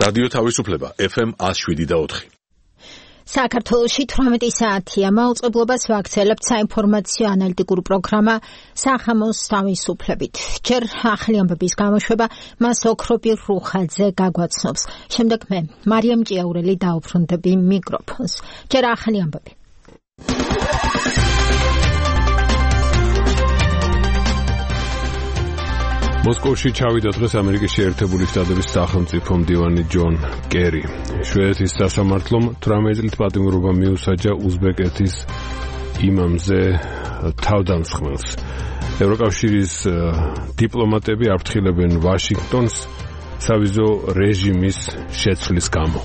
რადიო თავისუფლება FM 107.4. საქართველოში 18 საათია მაუწყებლობას ვაქცელებთ საინფორმაციო ანალიტიკური პროგრამა სახამოს თავისუფლებით. ჯერ ახალი ამბების გამოშვება მას ოქროპირ რუხაძე გაგვაცნობს. შემდეგ მე მარიამ ჭიაურელი დაუბრუნდები მიკროფონს. ჯერ ახალი ამბები. მოსკოვში ჩავიდა დღეს ამერიკის შეერთებული შტატების სახელმწიფო მდივანი ჯონ კერი. შვედეთის სასამართლომ 18 წლით პატიმრობა მიუსაჯა უზბეკეთის იმამზე თავდამსხმელს. ევროკავშირის დიპლომატები აფრთხილებენ ვაშინგტონს სავიზო რეჟიმის შეცვლის გამო.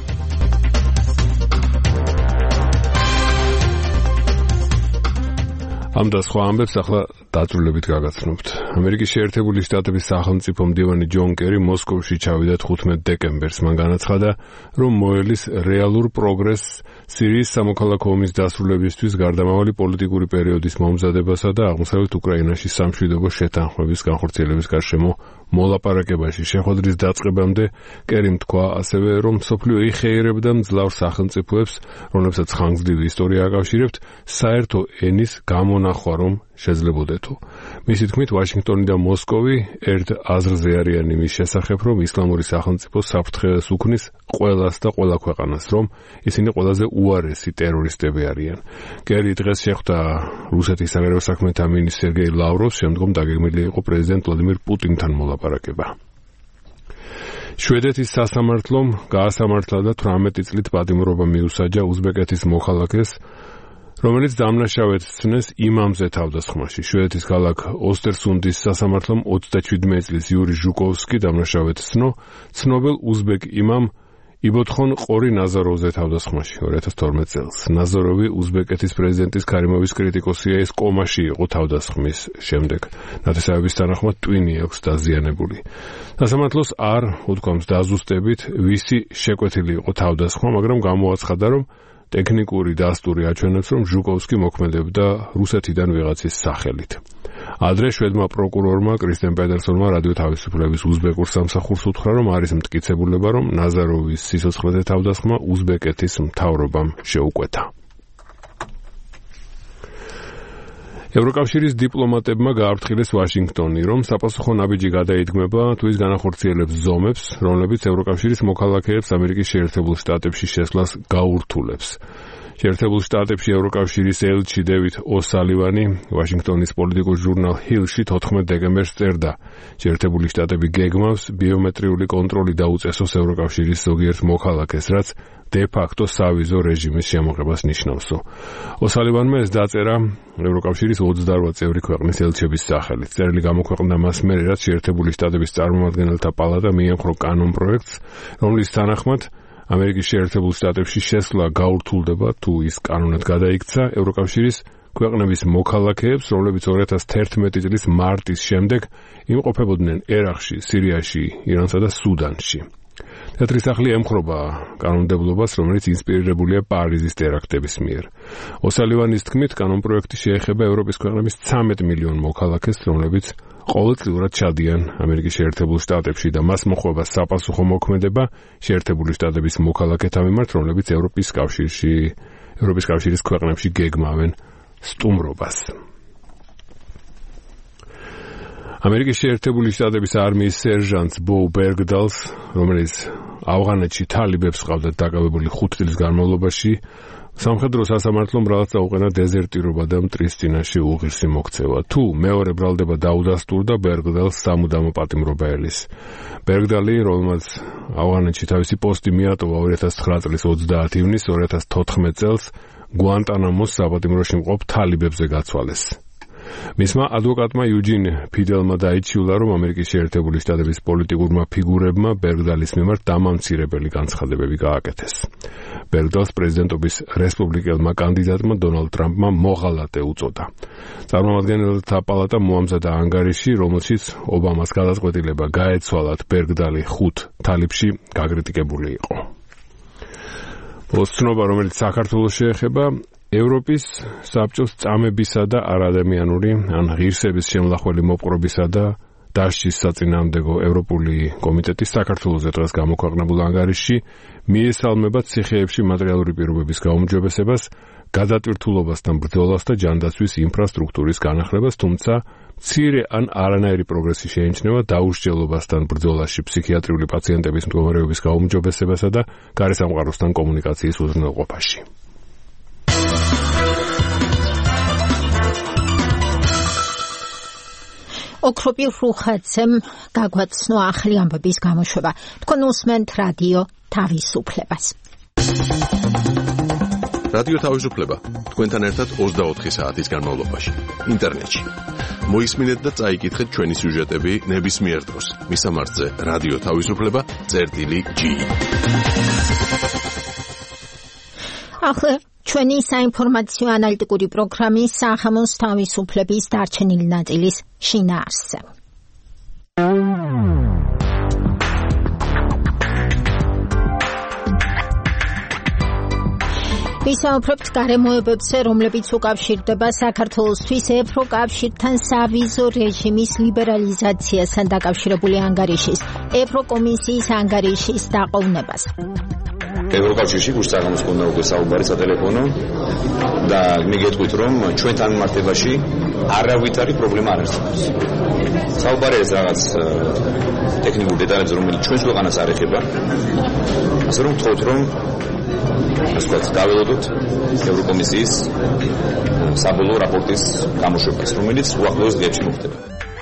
ამ და სხვა ამბებს ახლა დაწვრილებით გაგაცნობთ. ამერიკის შეერთებული შტატების სახელმწიფო მდივანი ჯონ კერი მოსკოვში ჩავიდა 15 დეკემბერს. მან განაცხადა, რომ მოელის რეალურ პროგრესს სირიის სამოქალაქო ომის დასრულებისთვის გარდამავალი პოლიტიკური პერიოდის მომზადებასა და აღმოსავლეთ უკრაინაში სამშვიდობო შეთანხმების განხორციელების გარშემო მოლაპარაკებაში შეხვედრის დაწყებამდე კერიმ თქვა ასევე, რომ მსოფლიო იხეირებდა მძლავრ სახელმწიფოებს, რომლებსაც ხანგრძლივი ისტორია აკავშირებთ, საერთო ენის გამონახვა რომ შეძლებოდეთო. მისი თქმით, ვაშინგტონი და მოსკოვი ერთ აზრზე არიან იმის შესახებ, რომ ისლამური სახელმწიფო საფრთხეს უქმნის ყველას და ყველა ქვეყანას, რომ ისინი ყველაზე უარესი ტერორისტები არიან. კერი დღეს შეხვდა რუსეთის საგარეო საქმეთა მინისტრ სერგეი ლავროვს, შემდგომ დაგეგმილი იყო პრეზიდენტ ვლადიმირ პუტინთან მოლაპარაკება. შვედეთის სასამართლომ გაასამართლა და 18 წლით პატიმრობა მიუსაჯა უზბეკეთის მოქალაქეს, რომელიც დამნაშავედ სცნეს იმამზე თავდასხმაში. შვედეთის ქალაქ ოსტერსუნდის სასამართლომ 37 წლის იური ჟუკოვსკი დამნაშავედ სცნო ცნობილ უზბეკ იმამ იბოთხონ ყორი ნაზაროვზე თავდასხმაში 2012 წელს. ნაზაროვი უზბეკეთის პრეზიდენტის ქარიმოვის კრიტიკოსია, ის კომაში იყო თავდასხმის შემდეგ. ნათესავების თანახმად ტვინი აქვს დაზიანებული. სასამართლოს არ უთქვამს დაზუსტებით, ვისი შეკვეთილი იყო თავდასხმა, მაგრამ გამოაცხადა, რომ ტექნიკური დასტური აჩვენებს, რომ ჟუკოვსკი მოქმედებდა რუსეთიდან ვიღაცის სახელით. ადრე შვედმა პროკურორმა კრისტენ პედერსონმა რადიო თავისუფლების უზბეკურ სამსახურს უთხრა, რომ არის მტკიცებულება, რომ ნაზაროვის სიცოცხლეზე თავდასხმა უზბეკეთის მთავრობამ შეუკვეთა. ევროკავშირის დიპლომატებმა გააფრთხილეს ვაშინგტონი, რომ საპასუხო ნაბიჯი გადაიდგმება თუ ის განახორციელებს ზომებს, რომლებიც ევროკავშირის მოქალაქეებს ამერიკის შეერთებულ შტატებში შესვლას გაურთულებს. შეერთებულ შტატებში ევროკავშირის ელჩი დევიდ ოსალივანი ვაშინგტონის პოლიტიკურ ჟურნალ ჰილში 14 დეკემბერს წერდა, შეერთებული შტატები გეგმავს ბიომეტრიული კონტროლი დაუწესოს ევროკავშირის ზოგიერთ მოქალაქეს, რაც დე-ფაქტო სავიზო რეჟიმის შემოღებას ნიშნავსო. ოსალივანმა ეს დაწერა ევროკავშირის 28 წევრი ქვეყნის ელჩების სახელით. წერილი გამოქვეყნდა მას მერე, რაც შეერთებული შტატების წარმომადგენელთა პალატა მიემხრო კანონპროექტს, რომლის თანახმად ამერიკის შეერთებულ შტატებში შესვლა გაურთულდება თუ ის კანონად გადაიქცა ევროკავშირის ქვეყნების მოქალაქეებს, რომლებიც 2011 წლის მარტის შემდეგ იმყოფებოდნენ ერაყში, სირიაში, ირანსა და სუდანში. თეთრი სახლი ემხრობა კანონმდებლობას, რომელიც ინსპირირებულია პარიზის ტერაქტების მიერ. ოსალივანის თქმით, კანონპროექტი შეეხება ევროპის ქვეყნების 13 მილიონ მოქალაქეს, რომლებიც ყოველწლიურად ჩადიან ამერიკის შეერთებულ შტატებში და მას მოხვება საპასუხო მოქმედება შეერთებული შტატების მოქალაქეთა მიმართ, რომლებიც ევროპის კავშირის ქვეყნებში გეგმავენ სტუმრობას. ამერიკის შეერთებული შტატების არმიის სერჟანტს ბო ბერგდალს, რომელიც ავღანეთში თალიბებს ყავდათ დაკავებული 5 წლის განმავლობაში, სამხედრო სასამართლომ ბრალად წაუყენა დეზერტირობა და მტრის წინაშე უღირსი მოქცევა. თუ მეორე ბრალდება დაუდასტურდა, ბერგდალს სამუდამო პატიმრობა ელის. ბერგდალი, რომელმაც ავღანეთში თავისი პოსტი მიატოვა 2009 წლის 30 ივნისს, 2014 წელს გუანტანამოს საპატიმროში მყოფ თალიბებზე გაცვალეს. მისმა ადვოკატმა იუჯინ ფიდელმა დაიჩიულა, რომ ამერიკის შეერთებული შტატების პოლიტიკურმა ფიგურებმა ბერგდალის მიმართ დამამცირებელი განცხადებები გააკეთეს. ბერგდალს პრეზიდენტობის რესპუბლიკელმა კანდიდატმა დონალდ ტრამპმა მოღალატე უწოდა. წარმომადგენელთა პალატა მოამზადა ანგარიში, რომელშიც ობამას გადაწყვეტილება გაეცვალათ ბერგდალი 5 თალიბში გაკრიტიკებული იყო. ოცნობა, რომელიც საქართველოს შეეხება, ევროპის საბჭოს წამებისა და არადამიანური ან ღირსების შემლახველი მოპყრობისა და დასჯის საწინააღმდეგო ევროპული კომიტეტის საქართველოს დღეს გამოქვეყნებულ ანგარიშში მიესალმება ციხეებში მატერიალური პირობების გაუმჯობესებას, გადატვირთულობასთან ბრძოლას და ჯანდაცვის ინფრასტრუქტურის განახლებას, თუმცა მცირე ან არანაირი პროგრესი შეიმჩნევა დაუსჯელობასთან ბრძოლაში, ფსიქიატრიული პაციენტების მდგომარეობის გაუმჯობესებასა და გარესამყაროსთან კომუნიკაციის უზრუნველყოფაში. ოქროპირ რუხაცემ გაგვაცნო ახალი ამბების გამოშვება. თქვენ უსმენთ რადიო თავისუფლებას. რადიო თავისუფლება თქვენთან ერთად 24 საათის განმავლობაში ინტერნეტში. მოისმინეთ და წაიკითხეთ ჩვენი სიუჟეტები ნებისმიერ დროს. მისამართზე რადიო თავისუფლება.ge. ახლა ჩვენი საინფორმაციო ანალიტიკური პროგრამის სახამოს თავისუფლების დარჩენილი ნაწილის შინაარსზე. ვისაუბრებთ გარემოებებზე, რომლებიც უკავშირდება საქართველოსთვის ევროკავშირთან სავიზო რეჟიმის ლიბერალიზაციასთან დაკავშირებული ანგარიშის, ევროკომისიის ანგარიშის დაყოვნებას. ევროკავშირში გუშტაღამოს ქონდა უკვე საუბარი სატელეფონო და მიგეთქვით, რომ ჩვენთან მართებაში არავითარი პრობლემა არ არსებობს. საუბარი არის რაღაც ტექნიკურ დეტალებზე, რომელიც ჩვენს ქვეყანას არ ეხება. ასე რომ ვთხოვთ, რომ ასეთ დაველოდოთ ევროკომისიის საბოლოო რაპორტის გამოშვებას, რომელიც უახლოეს დღეებში მოხდება.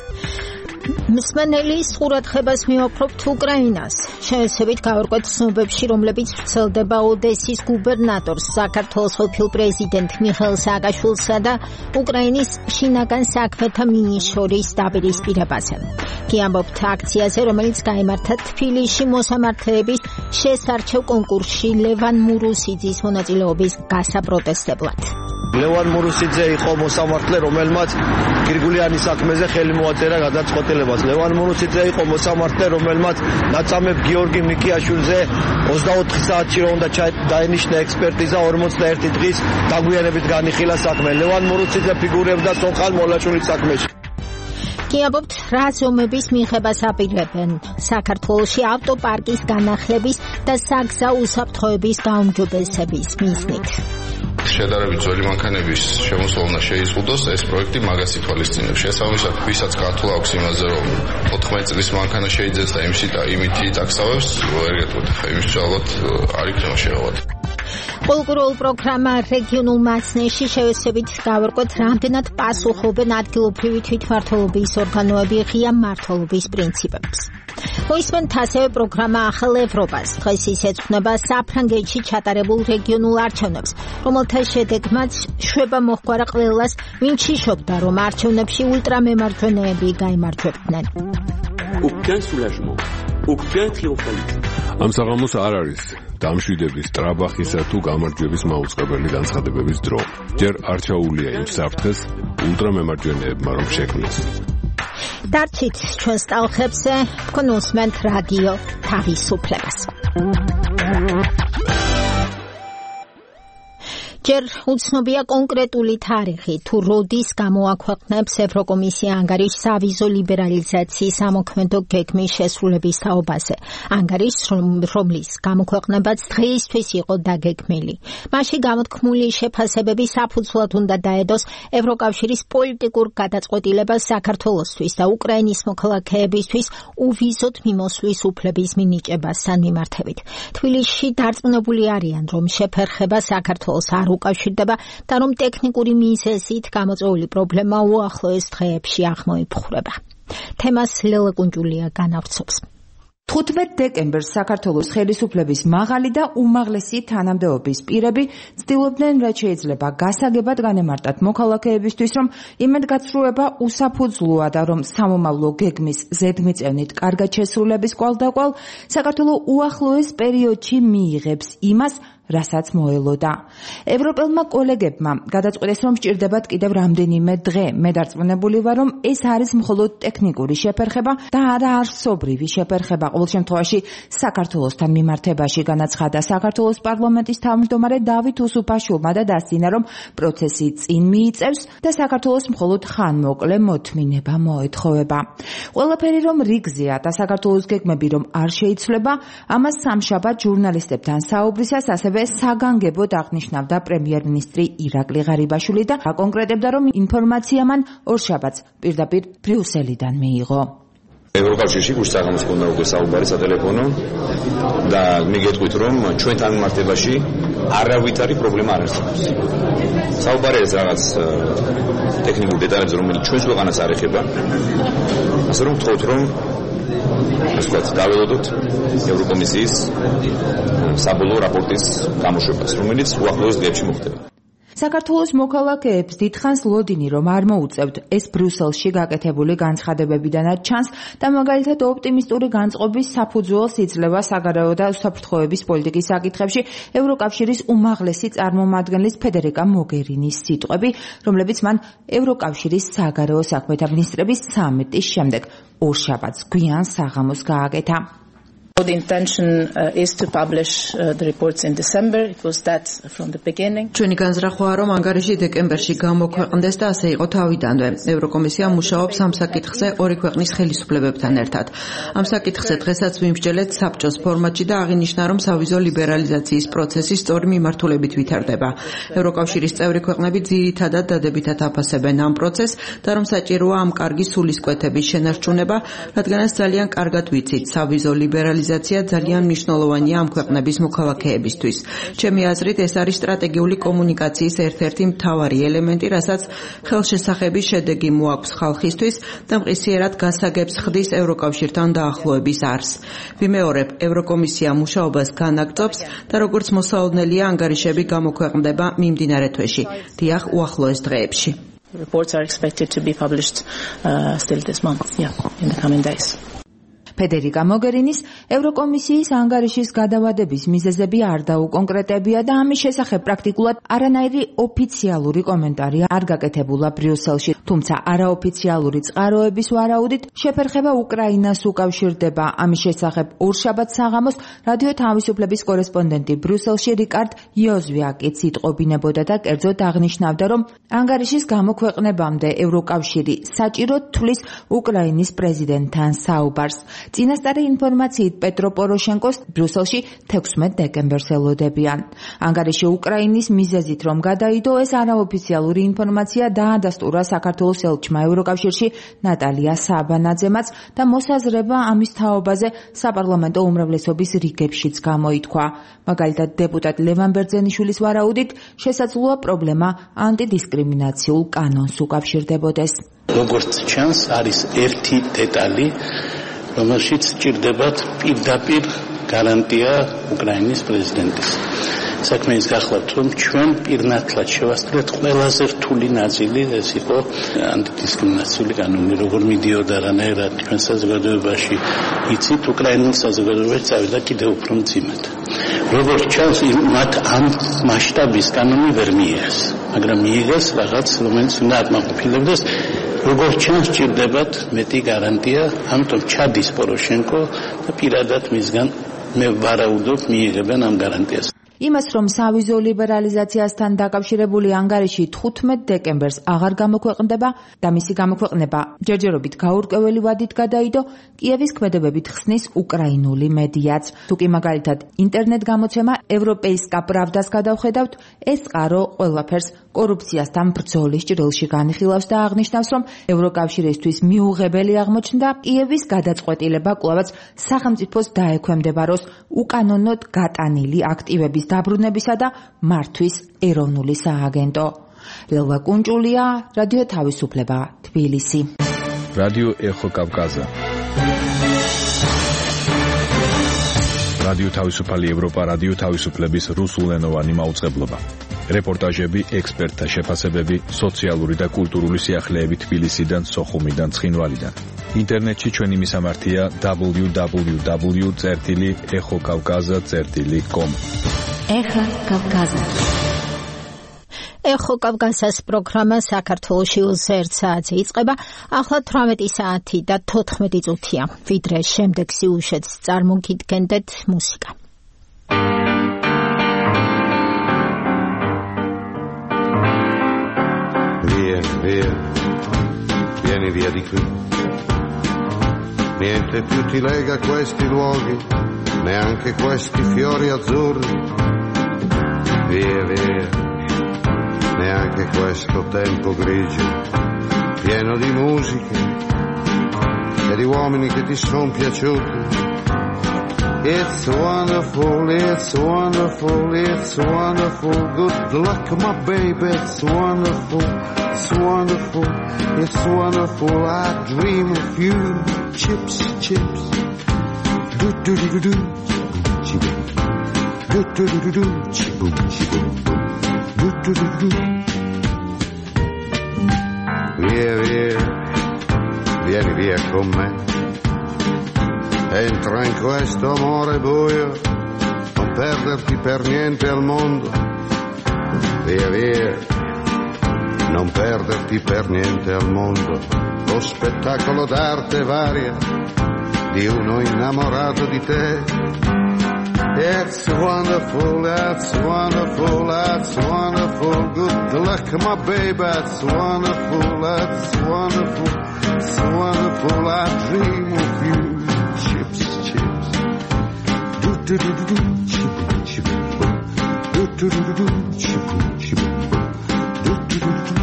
მსმენელის ყურადღებას მივაქვთ უკრაინას. შევეცდებით გავარკვევთ ცნობებში, რომლებიც ვრცელდება ოდესის გუბერნატორს, საქართველოს ყოფილ პრეზიდენტ მიხეილ სააკაშვილსა და უკრაინის შინაგან საქმეთა მინისტრიის დაპირისპირებაზე. კი ამბობთ აქციაზე, რომელიც გაიმართა თბილისში მოსამართლეების შესარჩევ კონკურსში ლევან მურუსიძის მონაწილეობის გასაპროტესტებლად. ლევან მურუსიძე იყო მოსამართლე, რომელმაც გრიგოლიანის საქმეზე ხელი მოაწერა გადაწყვეტილებას. ლევან მურუსიძე იყო მოსამართლე, რომელმაც ნაცამებ გიორგი მიქიაშვილზე 24 საათში უნდა დაენიშნა ექსპერტიზა 41 დღის დაგვიანებით განიხილა საქმე. ლევან მურუსიძე ფიგურებდა სონხალ მოლაჭულის საქმეში. კი ამბობთ, რა ზომების მიღებას აპირებენ საქართველოში ავტოპარკის განახლების და საგზა უსაფრთხოების გაუმჯობესების მიზნით. შედარებით ძველი მანქანების შემოსვლანა შეიზღუდოს, ეს პროექტი მაგას ითვალისწინებს. შესაბამისად, ვისაც გათვლა აქვს იმაზე, რომ 14 წლის მანქანა შეიძეს და იმითი ტაქსავებს, ვერ გეტყვით, ხა იმის ალბათ არ იქნება შეღავად. პოლიტიკურ პროგრამა რეგიონულ მასნეში შევეცდებით გავარკვევთ, რამდენად პასუხობენ ადგილობრივი თვითმმართველობის ორგანოები ღია მმართველობის პრინციპებს. მოისმენთ ასევე პროგრამა ახალ ევროპას. დღეს ის ეძღვნება საფრანგეთში ჩატარებულ რეგიონულ არჩევნებს, რომელთა შედეგმაც შვება მოჰგვარა ყველას, ვინც იშობდა, რომ არჩევნებში ულტრამემარჯვენეები გაიმარჯვებდნენ. ამ საღამოს არ არის დამშვიდების, ტრაბახისა თუ გამარჯვების მაუწყებელი განცხადებების დრო. ჯერ არჩეულია იმ საფრთხეს ულტრამემარჯვენეებმა რომ შექმნეს. დარჩით ჩვენს ტალხებზე, თქვენ უსმენთ რადიო თავისუფლებას. ჯერ უცნობია კონკრეტული თარიღი, თუ როდის გამოაქვეყნებს ევროკომისია ანგარიშს სავიზო ლიბერალიზაციის ამოქმედო გეგმის შესრულების თაობაზე. ანგარიშს, რომლის გამოქვეყნებაც დღეისთვის იყო დაგეგმილი. მასში გამოთქმული შეფასებები საფუძვლად უნდა დაედოს ევროკავშირის პოლიტიკურ გადაწყვეტილებას საქართველოსთვის და უკრაინის მოქალაქეებისთვის უვიზოდ მიმოსვლის უფლების მინიჭებასთან მიმართებით. თბილისში დარწმუნებული არიან, რომ შეფერხება საქართველოს არ უკავშირდება და რომ ტექნიკური მიზეზით გამოწვეული პრობლემა უახლოეს დღეებში აღმოიფხვრება. თემას ლელა კუნჯულია განავრცობს. 15 დეკემბერს საქართველოს ხელისუფლების მაღალი და უმაღლესი თანამდებობის პირები ცდილობდნენ, რაც შეიძლება გასაგებად განემარტათ მოქალაქეებისთვის, რომ იმედგაცრუება უსაფუძვლოა და რომ სამომავლო გეგმის ზედმიწევნით კარგად შესრულების კვალდაკვალ საქართველოს უახლოეს პერიოდში მიიღებს იმას, რასაც მოელოდა. ევროპელმა კოლეგებმა გადაწყვეტეს, რომ სჭირდებათ კიდევ რამდენიმე დღე. მე დარწმუნებული ვარ, რომ ეს არის მხოლოდ ტექნიკური შეფერხება და არა არსობრივი შეფერხება. ყოველ შემთხვევაში საქართველოსთან მიმართებაში განაცხადა საქართველოს პარლამენტის თავმჯდომარე დავით უსუფაშვილმა და დასძინა, რომ პროცესი წინ მიიწევს და საქართველოს მხოლოდ ხანმოკლე მოთმინება მოეთხოვება. ყველაფერი რომ რიგზეა და საქართველოს გეგმები რომ არ შეიცვლება, ამას სამშაბათ ჟურნალისტებთან საუბრისას ასევე საგანგებოდ აღნიშნავდა პრემიერ-მინისტრი ირაკლი ღარიბაშვილი და აკონკრეტებდა, რომ ინფორმაცია მან ორშაბათს პირდაპირ ბრიუსელიდან მიიღო. ევროკავშირში გუშსაღამოს ქონდა უკვე საუბარი სატელეფონო და მიგეტყვით, რომ ჩვენთან მიმართებაში არავითარი პრობლემა არ არსებობს. საუბარი არის რაღაც ტექნიკურ დეტალებზე, რომელიც ჩვენს ქვეყანას არ ეხება. ასე რომ ვთხოვთ, რომ გაველოდოთ ევროკომისიის საბოლოო რაპორტის გამოშვებას, რომელიც უახლოეს დღეებში მოხდება. საქართველოს მოქალაქეებს დიდხანს ლოდინი რომ არ მოუწევთ, ეს ბრიუსელში გაკეთებული განცხადებებიდანაც ჩანს და მაგალითად ოპტიმისტური განწყობის საფუძველს იძლევა საგარეო და უსაფრთხოების პოლიტიკის საკითხებში ევროკავშირის უმაღლესი წარმომადგენლის ფედერიკა მოგერინის სიტყვები, რომლებიც მან ევროკავშირის საგარეო საქმეთა მინისტრების სამიტის შემდეგ ორშაბათს გვიან საღამოს გააკეთა. The intention is to publish the reports in December. It was that from the beginning. ჩვენი განზრახვაა, რომ ანგარიში დეკემბერში გამოქვეყნდეს და ასე იყო თავიდანვე. ევროკომისია მუშაობს ამ საკითხზე ორი ქვეყნის ხელისუფლებებთან ერთად. ამ საკითხზე დღესაც ვიმსჯელეთ საბჭოს ფორმატში და აღინიშნა, რომ სავიზო ლიბერალიზაციის პროცესი სწორი მიმართულებით ვითარდება. ევროკავშირის წევრი ქვეყნები ძირითადად დადებითად აფასებენ ამ პროცესს და რომ საჭიროა ამ კარგი სულისკვეთების შენარჩუნება, რადგანაც ძალიან კარგად ვიცით, სავიზო ლიბერალიზაცია ძალიან მნიშვნელოვანია ამ ქვეყნების მოქალაქეებისთვის. ჩემი აზრით, ეს არის სტრატეგიული კომუნიკაციის ერთ-ერთი მთავარი ელემენტი, რასაც ხელშესახების შედეგი მოაქვს ხალხისთვის და მყისიერად გასაგებს ხდის ევროკავშირთან დაახლოების არს. ვიმეორებ, ევროკომისია მუშაობას განაგრძობს და როგორც მოსალოდნელია, ანგარიშები გამოქვეყნდება მიმდინარე თვეში. დიახ, უახლოეს დღეებში. Reports are expected to be published still this month, in the coming days. ფედერიკა მოგერინის ევროკომისიის ანგარიშის გადავადების მიზეზები არ დაუკონკრეტებია და ამის შესახებ პრაქტიკულად არანაირი ოფიციალური კომენტარი არ გაკეთებულა ბრიუსელში, თუმცა არაოფიციალური წყაროების ვარაუდით შეფერხება უკრაინას უკავშირდება. ამის შესახებ ორშაბათს საღამოს რადიო თავისუფლების კორესპონდენტი ბრიუსელში რიკარდ იოზვიაკიც იტყობინებოდა და კერძოდ აღნიშნავდა, რომ ანგარიშის გამოქვეყნებამდე ევროკავშირი საჭიროდ თვლის უკრაინის პრეზიდენტთან საუბარს. წინასწარი ინფორმაციით პეტრო პოროშენკოს ბრიუსელში 16 დეკემბერს ელოდებიან. ანგარიში უკრაინის მიზეზით რომ გადაიდო, ეს არაოფიციალური ინფორმაცია დაადასტურა საქართველოს ელჩმა ევროკავშირში ნატალია საბანაძემაც და მოსაზრება ამის თაობაზე საპარლამენტო უმრავლესობის რიგებშიც გამოითქვა. მაგალითად, დეპუტატ ლევან ბერძენიშვილის ვარაუდით, შესაძლოა პრობლემა ანტიდისკრიმინაციულ კანონს უკავშირდებოდეს. როგორც ჩანს, არის ერთი დეტალი, რომელშიც ჭირდებათ პირდაპირ გარანტია უკრაინის პრეზიდენტის. საქმე ის გახლავთ, რომ ჩვენ პირნათლად შევასრულეთ ყველაზე რთული ნაწილი, ეს იყო ანტიდისკრიმინაციული კანონი, როგორ მიდიოდა რანაირად ჩვენ საზოგადოებაში იცით, უკრაინულ საზოგადოებაში წავიდა კიდევ უფრო მძიმედ. როგორც ჩანს, მათ ამ მასშტაბის კანონი ვერ მიიღეს, მაგრამ მიიღეს რაღაც, რომელიც უნდა აკმაყოფილებდეს. როგორც ჩანს, ჭირდებათ მეტი გარანტია, ამიტომ ჩადის პოროშენკო და პირადად მისგან მე ვარაუდობ მიიღებენ ამ გარანტიას. იმას, რომ სავიზო ლიბერალიზაციასთან დაკავშირებული ანგარიში 15 დეკემბერს აღარ გამოქვეყნდება და მისი გამოქვეყნება ჯერჯერობით გაურკვეველი ვადით გადაიდო, კიევის ქმედებებით ხსნის უკრაინული მედიაც. თუკი მაგალითად ინტერნეტ გამოცემა ევროპეისკა პრავდას გადავხედავთ, ეს წყარო ყველაფერს კორუფციასთან ბრძოლის ჭრილში განიხილავს და აღნიშნავს, რომ ევროკავშირისთვის მიუღებელი აღმოჩნდა კიევის გადაწყვეტილება კვლავაც სახელმწიფოს დაექვემდებაროს უკანონოდ გატანილი აქტივების დაბრუნებისა და მართვის ეროვნული სააგენტო. ლელვა კუნჭულია, რადიო თავისუფლება, თბილისი. რადიო ეხო კავკაზა. რადიო თავისუფალი ევროპა, რადიო თავისუფლების რუსულენოვანი მაუწყებლობა. რეპორტაჟები, ექსპერტთა შეფასებები, სოციალური და კულტურული სიახლეები თბილისიდან, სოხუმიდან, ცხინვალიდან. ინტერნეტში ჩვენი მისამართია www.exokavkaza.com. Ეხა კავკაზა. ეხო კავკაზას პროგრამა საქართველოში 1 საათზე იწყება. ახლა 18 საათი და 14 წუთია. ვიდრე შემდეგ სიუჟეტს წარმოგიდგენდეთ მუსიკა. Vieni via di qui. Niente più ti lega questi luoghi, neanche questi fiori azzurri. Via, neanche questo tempo grigio, pieno di musiche e di uomini che ti son piaciuti. It's wonderful, it's wonderful, it's wonderful. Good luck, my baby, it's wonderful, it's wonderful, it's wonderful. I dream of you. Chips, chips. Do do do do do. Chiboom. Do do do do do. Chiboom, chiboom. Do do do do. Via, vieni via con me. Entra in questo amore buio, non perderti per niente al mondo. Via, non perderti per niente al mondo. Lo spettacolo d'arte varia di uno innamorato di te. It's wonderful, that's wonderful, that's wonderful. Good luck, my baby, it's wonderful, that's wonderful, it's wonderful. I dream of you. Chips, chips. Do do do do do. Chiboom, chiboom. Do do do do do. Chiboom, chiboom. Do do do do.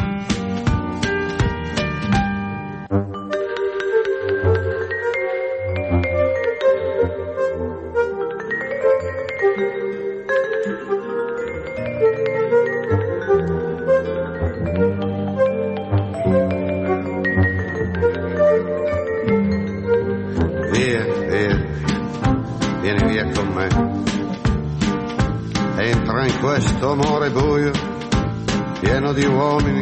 Vieni via con me. Entra in questo amore buio, pieno di uomini.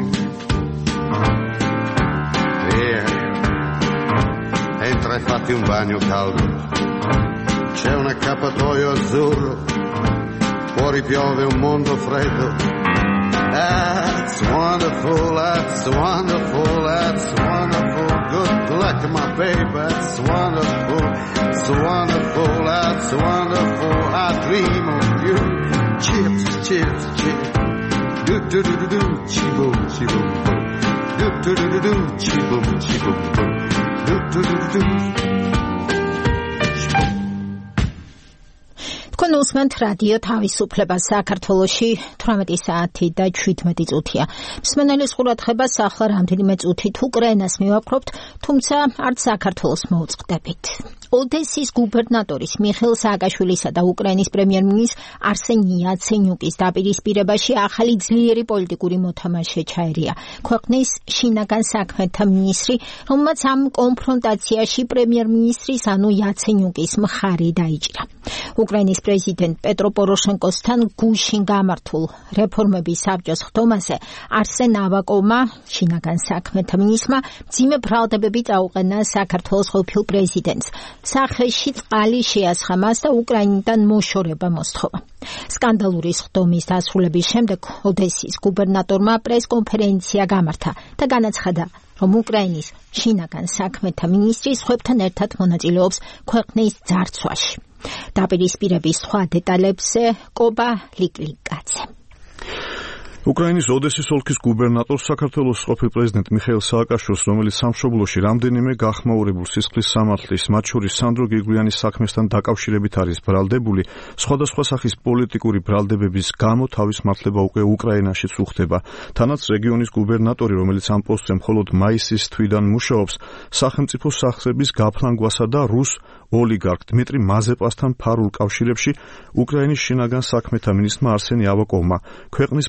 Via. Entra e fatti un bagno caldo. C'è un accappatoio azzurro. Fuori piove un mondo freddo. That's wonderful, that's wonderful, that's wonderful. Good luck, my baby, that's wonderful, it's wonderful, that's wonderful. I dream of you. Chips, chips, chips. Do do do do do. Chiboom, chiboom. Do do do do do. Chiboom, chiboom. Do do do do do. კონუსმენთ რადიო თავისუფლება საქართველოში 18 საათი და 17 წუთია. მსმენელის ყურადღებას ახლა რამდენიმე წუთით უკრაინას მივაპყრობთ, თუმცა არც საქართველოს მოუწყდებით. ოდესის გუბერნატორის მიხეილ სააკაშვილისა და უკრაინის პრემიერ-მინისტრის არსენ იაცენიუკის დაპირისპირებაში ახალი ძლიერი პოლიტიკური მოთამაშე ჩაერია. ქვეყნის შინაგან საქმეთა მინისტრი, რომელმაც ამ კონფრონტაციაში პრემიერ-მინისტრის ანუ იაცენიუკის მხარე დაიჭირა. უკრაინის პრეზიდენტ პეტრო პოროშენკოსთან გუშინ გამართულ რეფორმების საბჭოს ხდომაზე არსენ ავაკოვმა, შინაგან საქმეთა მინისტრმა, მძიმე ბრალდებები წაუყენა საქართველოს ყოფილ პრეზიდენტს. სახეში წყალი შეასხა მას და უკრაინიდან მოშორება მოსთხოვა. სკანდალური ხდომის დასრულების შემდეგ ოდესის გუბერნატორმა პრესკონფერენცია გამართა და განაცხადა, რომ უკრაინის შინაგან საქმეთა მინისტრი სხვებთან ერთად მონაწილეობს ქვეყნის ძარცვაში. დაპირისპირების სხვა დეტალებზე კობა ლიკლიკაძე. უკრაინის ოდესის ოლქის გუბერნატორს საქართველოს ყოფილ პრეზიდენტ მიხეილ სააკაშვილს, რომელიც სამშობლოში რამდენიმე გახმაურებულ სისხლის სამართლის, მათ შორის სანდრო გირგვლიანის საქმესთან დაკავშირებით არის ბრალდებული, სხვადასხვა სახის პოლიტიკური ბრალდებების გამო თავის მართლება უკვე უკრაინაშიც უხდება. თანაც რეგიონის გუბერნატორი, რომელიც ამ პოსტზე მხოლოდ მაისის თვიდან მუშაობს, სახელმწიფო სახსრების გაფლანგვასა და რუს ოლიგარქ დმიტრი მაზეპასთან ფარულ კავშირებში უკრაინის შინაგან საქმეთა მინისტრმა არსენი ავაკოვმა ქვეყნის პრეზიდენტ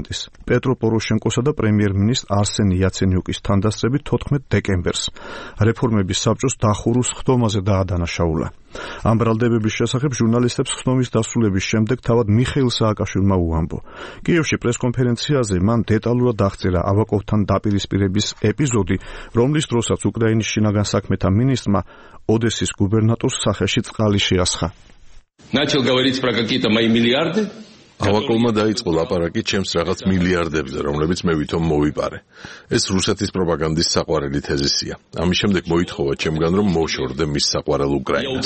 პრეზიდენტის პეტრო პოროშენკოსა და პრემიერ-მინისტრ არსენი იაცენიუკის თანდასწრებით 14 დეკემბერს რეფორმების საბჭოს დახურულ ხდომაზე დაადანაშაულა. ამ ბრალდებების შესახებ ჟურნალისტებს ხდომის დასრულების შემდეგ თავად მიხეილ სააკაშვილმა უამბო. კიევში პრესკონფერენციაზე მან დეტალურად აღწერა ავაკოვთან დაპირისპირების ეპიზოდი, რომლის დროსაც უკრაინის შინაგან საქმეთა მინისტრმა ოდესის გუბერნატორს სახეში წყალი შეასხა. Начал говорить про какие-то мои миллиарды. ავაკოვმა დაიწყო ლაპარაკი ჩემს რაღაც მილიარდებზე, რომლებიც მე ვითომ მოვიპარე. ეს რუსეთის პროპაგანდის საყვარელი თეზისია. ამის შემდეგ მოითხოვა ჩემგან, რომ მოვშორდე მის საყვარელ უკრაინას.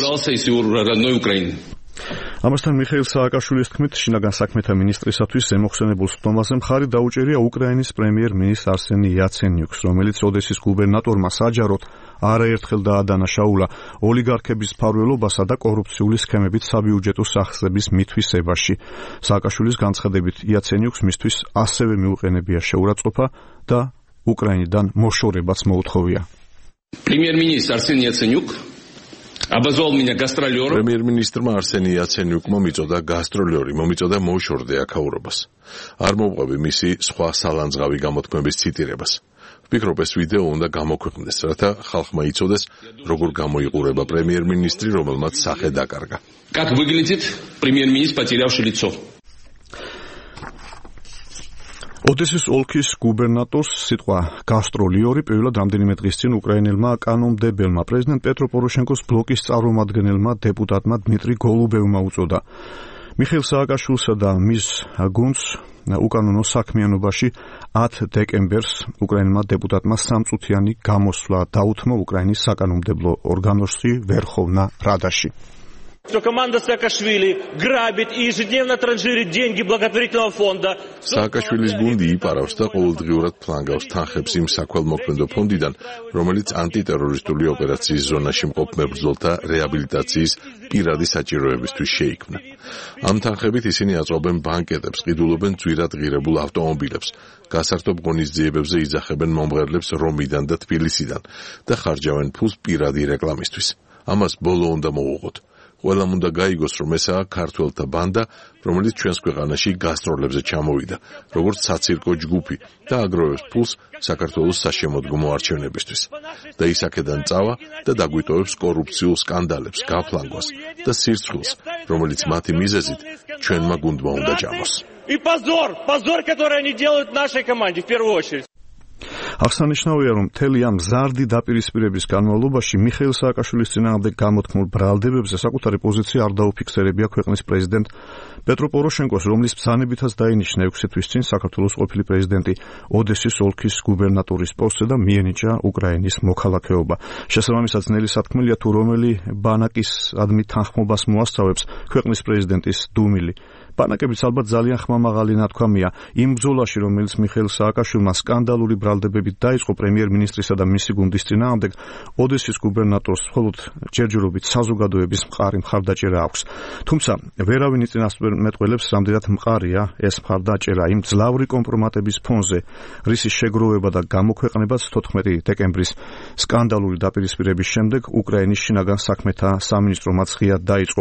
ამასთან მიხეილ სააკაშვილის თქმით, შინაგან საქმეთა მინისტრისათვის ზემოხსენებულ ხდომაზე მხარი დაუჭერია უკრაინის პრემიერ-მინისტრ არსენი იაცენიუკს, რომელიც ოდესის გუბერნატორმა საჯაროდ არაერთხელ დაადანაშაულა ოლიგარქების მფარველობასა და კორუფციული სქემებით საბიუჯეტო სახსრების მითვისებაში. სააკაშვილის განცხადებით, იაცენიუკს მისთვის ასევე მიუყენებია შეურაცხყოფა და უკრაინიდან მოშორებაც მოუთხოვია. პრემიერ-მინისტრ არსენი იაცენიუკ обозвал меня гастролером. პრემიერ-მინისტრმა არსენი იაცენიუკმა მიწოდა გასტროლერი, მომიწოდა მოუშორდე აქაურობას. არ მოვყვები მისი სხვა სალანძღავი გამოთქმების ციტირებას. ვფიქრობ, ეს ვიდეო უნდა გამოქვეყნდეს, რათა ხალხმა იცოდეს, როგორ გამოიყურება პრემიერ-მინისტრი, რომელმაც სახე დაკარგა. Как выглядит премьер-министр, потерявший лицо? ოდესის ოლქის გუბერნატორს სიტყვა გასტროლიორი პირველად რამდენიმე დღის წინ უკრაინელმა კანონმდებელმა პრეზიდენტ პეტრო პოროშენკოს ბლოკის წარმომადგენელმა დეპუტატმა დმიტრი გოლუბევმა უწოდა. მიხეილ სააკაშვილსა და მის გუნდს უკანონო საქმიანობაში 10 დეკემბერს უკრაინელმა დეპუტატმა სამწუთიანი გამოსვლა დაუთმო უკრაინის საკანონმდებლო ორგანოში ვერხოვნა რადაში. Что команда Саакашвили грабит и ежедневно транжирит деньги благотворительного фонда. Სააკაშვილის გუნდი იპარავს და ყოველდღიურად ფლანგავს თანხებს იმ საქველმოქმედო ფონდიდან, რომელიც ანტიტერორისტული ოპერაციის ზონაში მყოფ მებრძოლთა რეაბილიტაციის პირადი საჭიროებისთვის შეიქმნა. ამ თანხებით ისინი აწყობენ ბანკეტებს, ყიდულობენ ძვირად ღირებულ ავტომობილებს, გასართობ ღონისძიებებზე იძახებენ მომღერლებს რომიდან და თბილისიდან და ხარჯავენ ფულს პირადი რეკლამისთვის. ამას ბოლო უნდა მოუღოთ. ყველამ უნდა გაიგოს, რომ ესაა ქართველთა ბანდა, რომელიც ჩვენს ქვეყანაში გასტროლებზე ჩამოვიდა, როგორც საცირკო ჯგუფი და აგროვებს ფულს საქართველოს საშემოდგომო არჩევნებისთვის. და ის აქედან წავა და დაგვიტოვებს კორუფციულ სკანდალებს, გაფლანგვას და სირცხვილს, რომელიც მათი მიზეზით ჩვენმა გუნდმა უნდა ჭამოს. И позор, который они делают нашей команде в первую очередь. აღსანიშნავია, რომ მთელი ამ მზარდი დაპირისპირების განმავლობაში მიხეილ სააკაშვილის წინააღმდეგ გამოთქმულ ბრალდებებზე საკუთარი პოზიცია არ დაუფიქსერებია ქვეყნის პრეზიდენტ პეტრო პოროშენკოს, რომლის ბრძანებითაც დაინიშნა 6 თვის წინ საქართველოს ყოფილი პრეზიდენტი ოდესის ოლქის გუბერნატორის პოსტზე და მიენიჭა უკრაინის მოქალაქეობა. შესაბამისად, ძნელი სათქმელია თუ რომელი ბანაკის ადმი თანხმობას მოასწავებს ქვეყნის პრეზიდენტის დუმილი. ბანაკებიც ალბათ ძალიან ხმამაღალი ნათქვამია იმ ბრძოლაში, რომელიც მიხეილ სააკაშვილმა სკანდალური ბრალდებებით დაიწყო პრემიერ-მინისტრისა და მისი გუნდის წინააღმდეგ, ოდესის გუბერნატორს მხოლოდ ჯერჯერობით საზოგადოების მყარი მხარდაჭერა აქვს. თუმცა ვერავინ იწინასწარმეტყველებს, რამდენად მყარია ეს მხარდაჭერა იმ ძლავრი კომპრომატების ფონზე, რისის შეგროვება და გამოქვეყნებაც 14 დეკემბრის სკანდალური დაპირისპირების შემდეგ უკრაინის შინაგან საქმეთა სამინისტრომაც ღიად დაიწყო.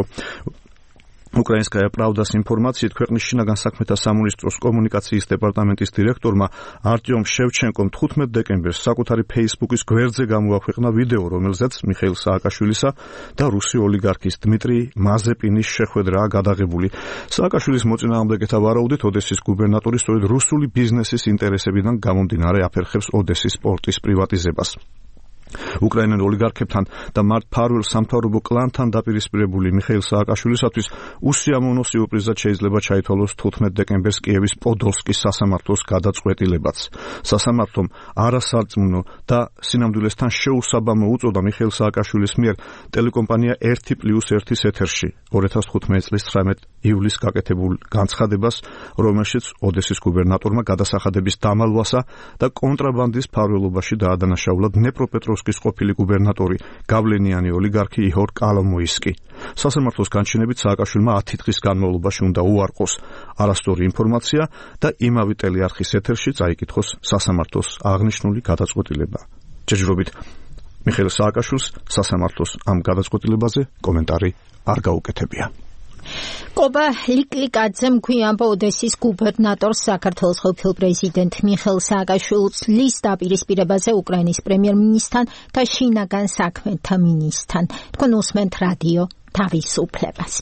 უკრაინსკაია პრავდას ინფორმაციით, ქვეყნის შინაგან საქმეთა სამინისტროს კომუნიკაციის დეპარტამენტის დირექტორმა არტიომ შევჩენკომ 15 დეკემბერს საკუთარი Facebook-ის გვერდზე გამოაქვეყნა ვიდეო, რომელზეც მიხეილ სააკაშვილისა და რუსი ოლიგარქის დმიტრი მაზეპინის შეხვედრაა გადაღებული. სააკაშვილის მოწინააღმდეგეთა ვარაუდით, ოდესის გუბერნატორი სწორედ რუსული ბიზნესის ინტერესებიდან გამომდინარე აფერხებს ოდესის პორტის პრივატიზებას. უკრაინელ ოლიგარქებთან და მათ ფარველ სამთავრობო კლანთან დაპირისპირებული მიხეილ სააკაშვილისათვის უსიამოვნო სიურპრიზად შეიძლება ჩაითვალოს 15 დეკემბერს კიევის პოდოლსკის სასამართლოს გადაწყვეტილებაც. სასამართლომ არასარწმუნო და სინამდვილესთან შეუსაბამო უწოდა მიხეილ სააკაშვილის მიერ ტელეკომპანია 1+1-ის ეთერში 2015 წლის 19 ივლისს გაკეთებულ განცხადებას, რომელშიც ოდესის გუბერნატორმა გადასახადების დამალვასა და კონტრაბანდის ფარველობაში დაადანაშაულა დნეპროპეტროვსკის ყოფილი გუბერნატორი, გავლენიანი ოლიგარქი იჰორ კოლომოისკი. სასამართლოს განჩინებით სააკაშვილმა 10 დღის განმავლობაში უნდა უარყოს არასწორი ინფორმაცია და იმავე ტელეარხის ეთერში წაიკითხოს სასამართლოს აღნიშნული გადაწყვეტილება. ჯერჯერობით მიხეილ სააკაშვილს სასამართლოს ამ გადაწყვეტილებაზე კომენტარი არ გაუკეთებია. კობა ლიკლიკაძემ გვიანბა ოდესის გუბერნატორს საქართველოს ყოფილ პრეზიდენტ მიხეილ სააკაშვილის დაპირისპირებაზე უკრაინის პრემიერ-მინისტრთან და შინაგან საქმეთა მინისტრთან. თქვენ უსმენთ რადიო თავისუფლებას.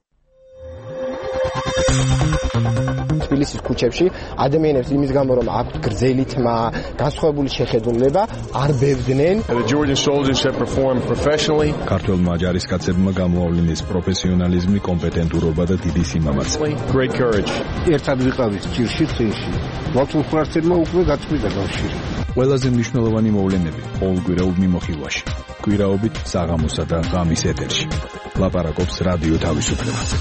თბილისის ქუჩებში ადამიანებს იმის გამო რომ აქვთ გრძელი თმა, განსხვავებული შეხედულება, არ ბევდნენ. ქართველმა ჯარისკაცებმა გამოავლინეს პროფესიონალიზმი, კომპეტენტურობა და დიდი სიმამაცე. ერთად ვიყავით ჭირში წინში. მართლმსვარცელმა უკვე გაწყვიტა კავშირი. ყველაზე მნიშვნელოვანი მოვლენები ყოველკვირეულ მიმოხილვაში. კვირაობით საღამოსა და ღამის ეთერში. ლაპარაკობს რადიო თავისუფლებაზე.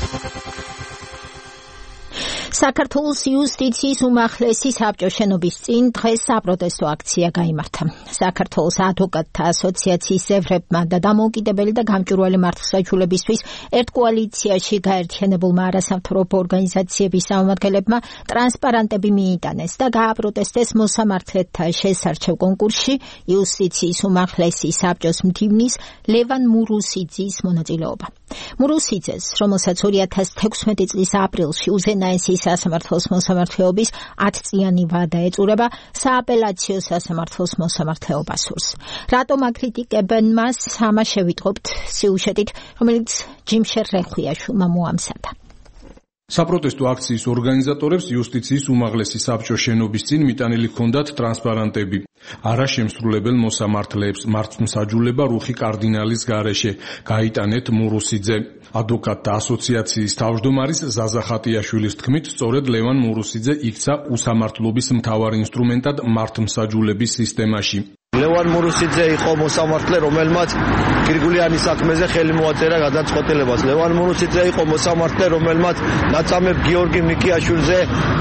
საქართველოს იუსტიციის უმაღლესი საბჭოს შენობის წინ დღეს საპროტესტო აქცია გაიმართა. საქართველოს ადვოკატთა ასოციაციის წევრებმა და დამოუკიდებელი და გამჭვირვალე მართლმსაჯულებისთვის ერთ კოალიციაში გაერთიანებულმა არასამთავრობო ორგანიზაციების წარმომადგენლებმა ტრანსპარანტები მიიტანეს და გააპროტესტეს მოსამართლეთა შესარჩევ კონკურსში იუსტიციის უმაღლესი საბჭოს მდივნის ლევან მურუსიძის მონაწილეობა. მურუსიძეს, რომელსაც 2016 წლის ապრილში უზენაესი სასამართლოს მოსამართლეობის 10 წლიანი ვადა ეწურება, სააპელაციო სასამართლოს მოსამართლეობა სურს. რატომ აკრიტიკებენ მას? ამას შევიტყობთ სიუჟეტით, რომელიც ჯიმშერ რეხვიაშვილმა მოამზადა. საპროტესტო აქციის ორგანიზატორებს იუსტიციის უმაღლესი საბჭოს შენობის წინ მიტანილი ჰქონდათ ტრანსპარანტები. არა შემსრულებელ მოსამართლეებს, მართლმსაჯულება რუხი კარდინალის გარეშე, გაიტანეთ მურუსიძე. ადვოკატთა ასოციაციის თავმჯდომარის ზაზა ხატიაშვილის თქმით, სწორედ ლევან მურუსიძე იქცა უსამართლობის მთავარ ინსტრუმენტად მართლმსაჯულების სისტემაში. ლევან მურუსიძე იყო მოსამართლე, რომელმაც გრიგოლიანის საქმეზე ხელი მოაწერა გადაწყვეტილებას. ლევან მურუსიძე იყო მოსამართლე, რომელმაც ნაცამებ გიორგი მიქიაშვილზე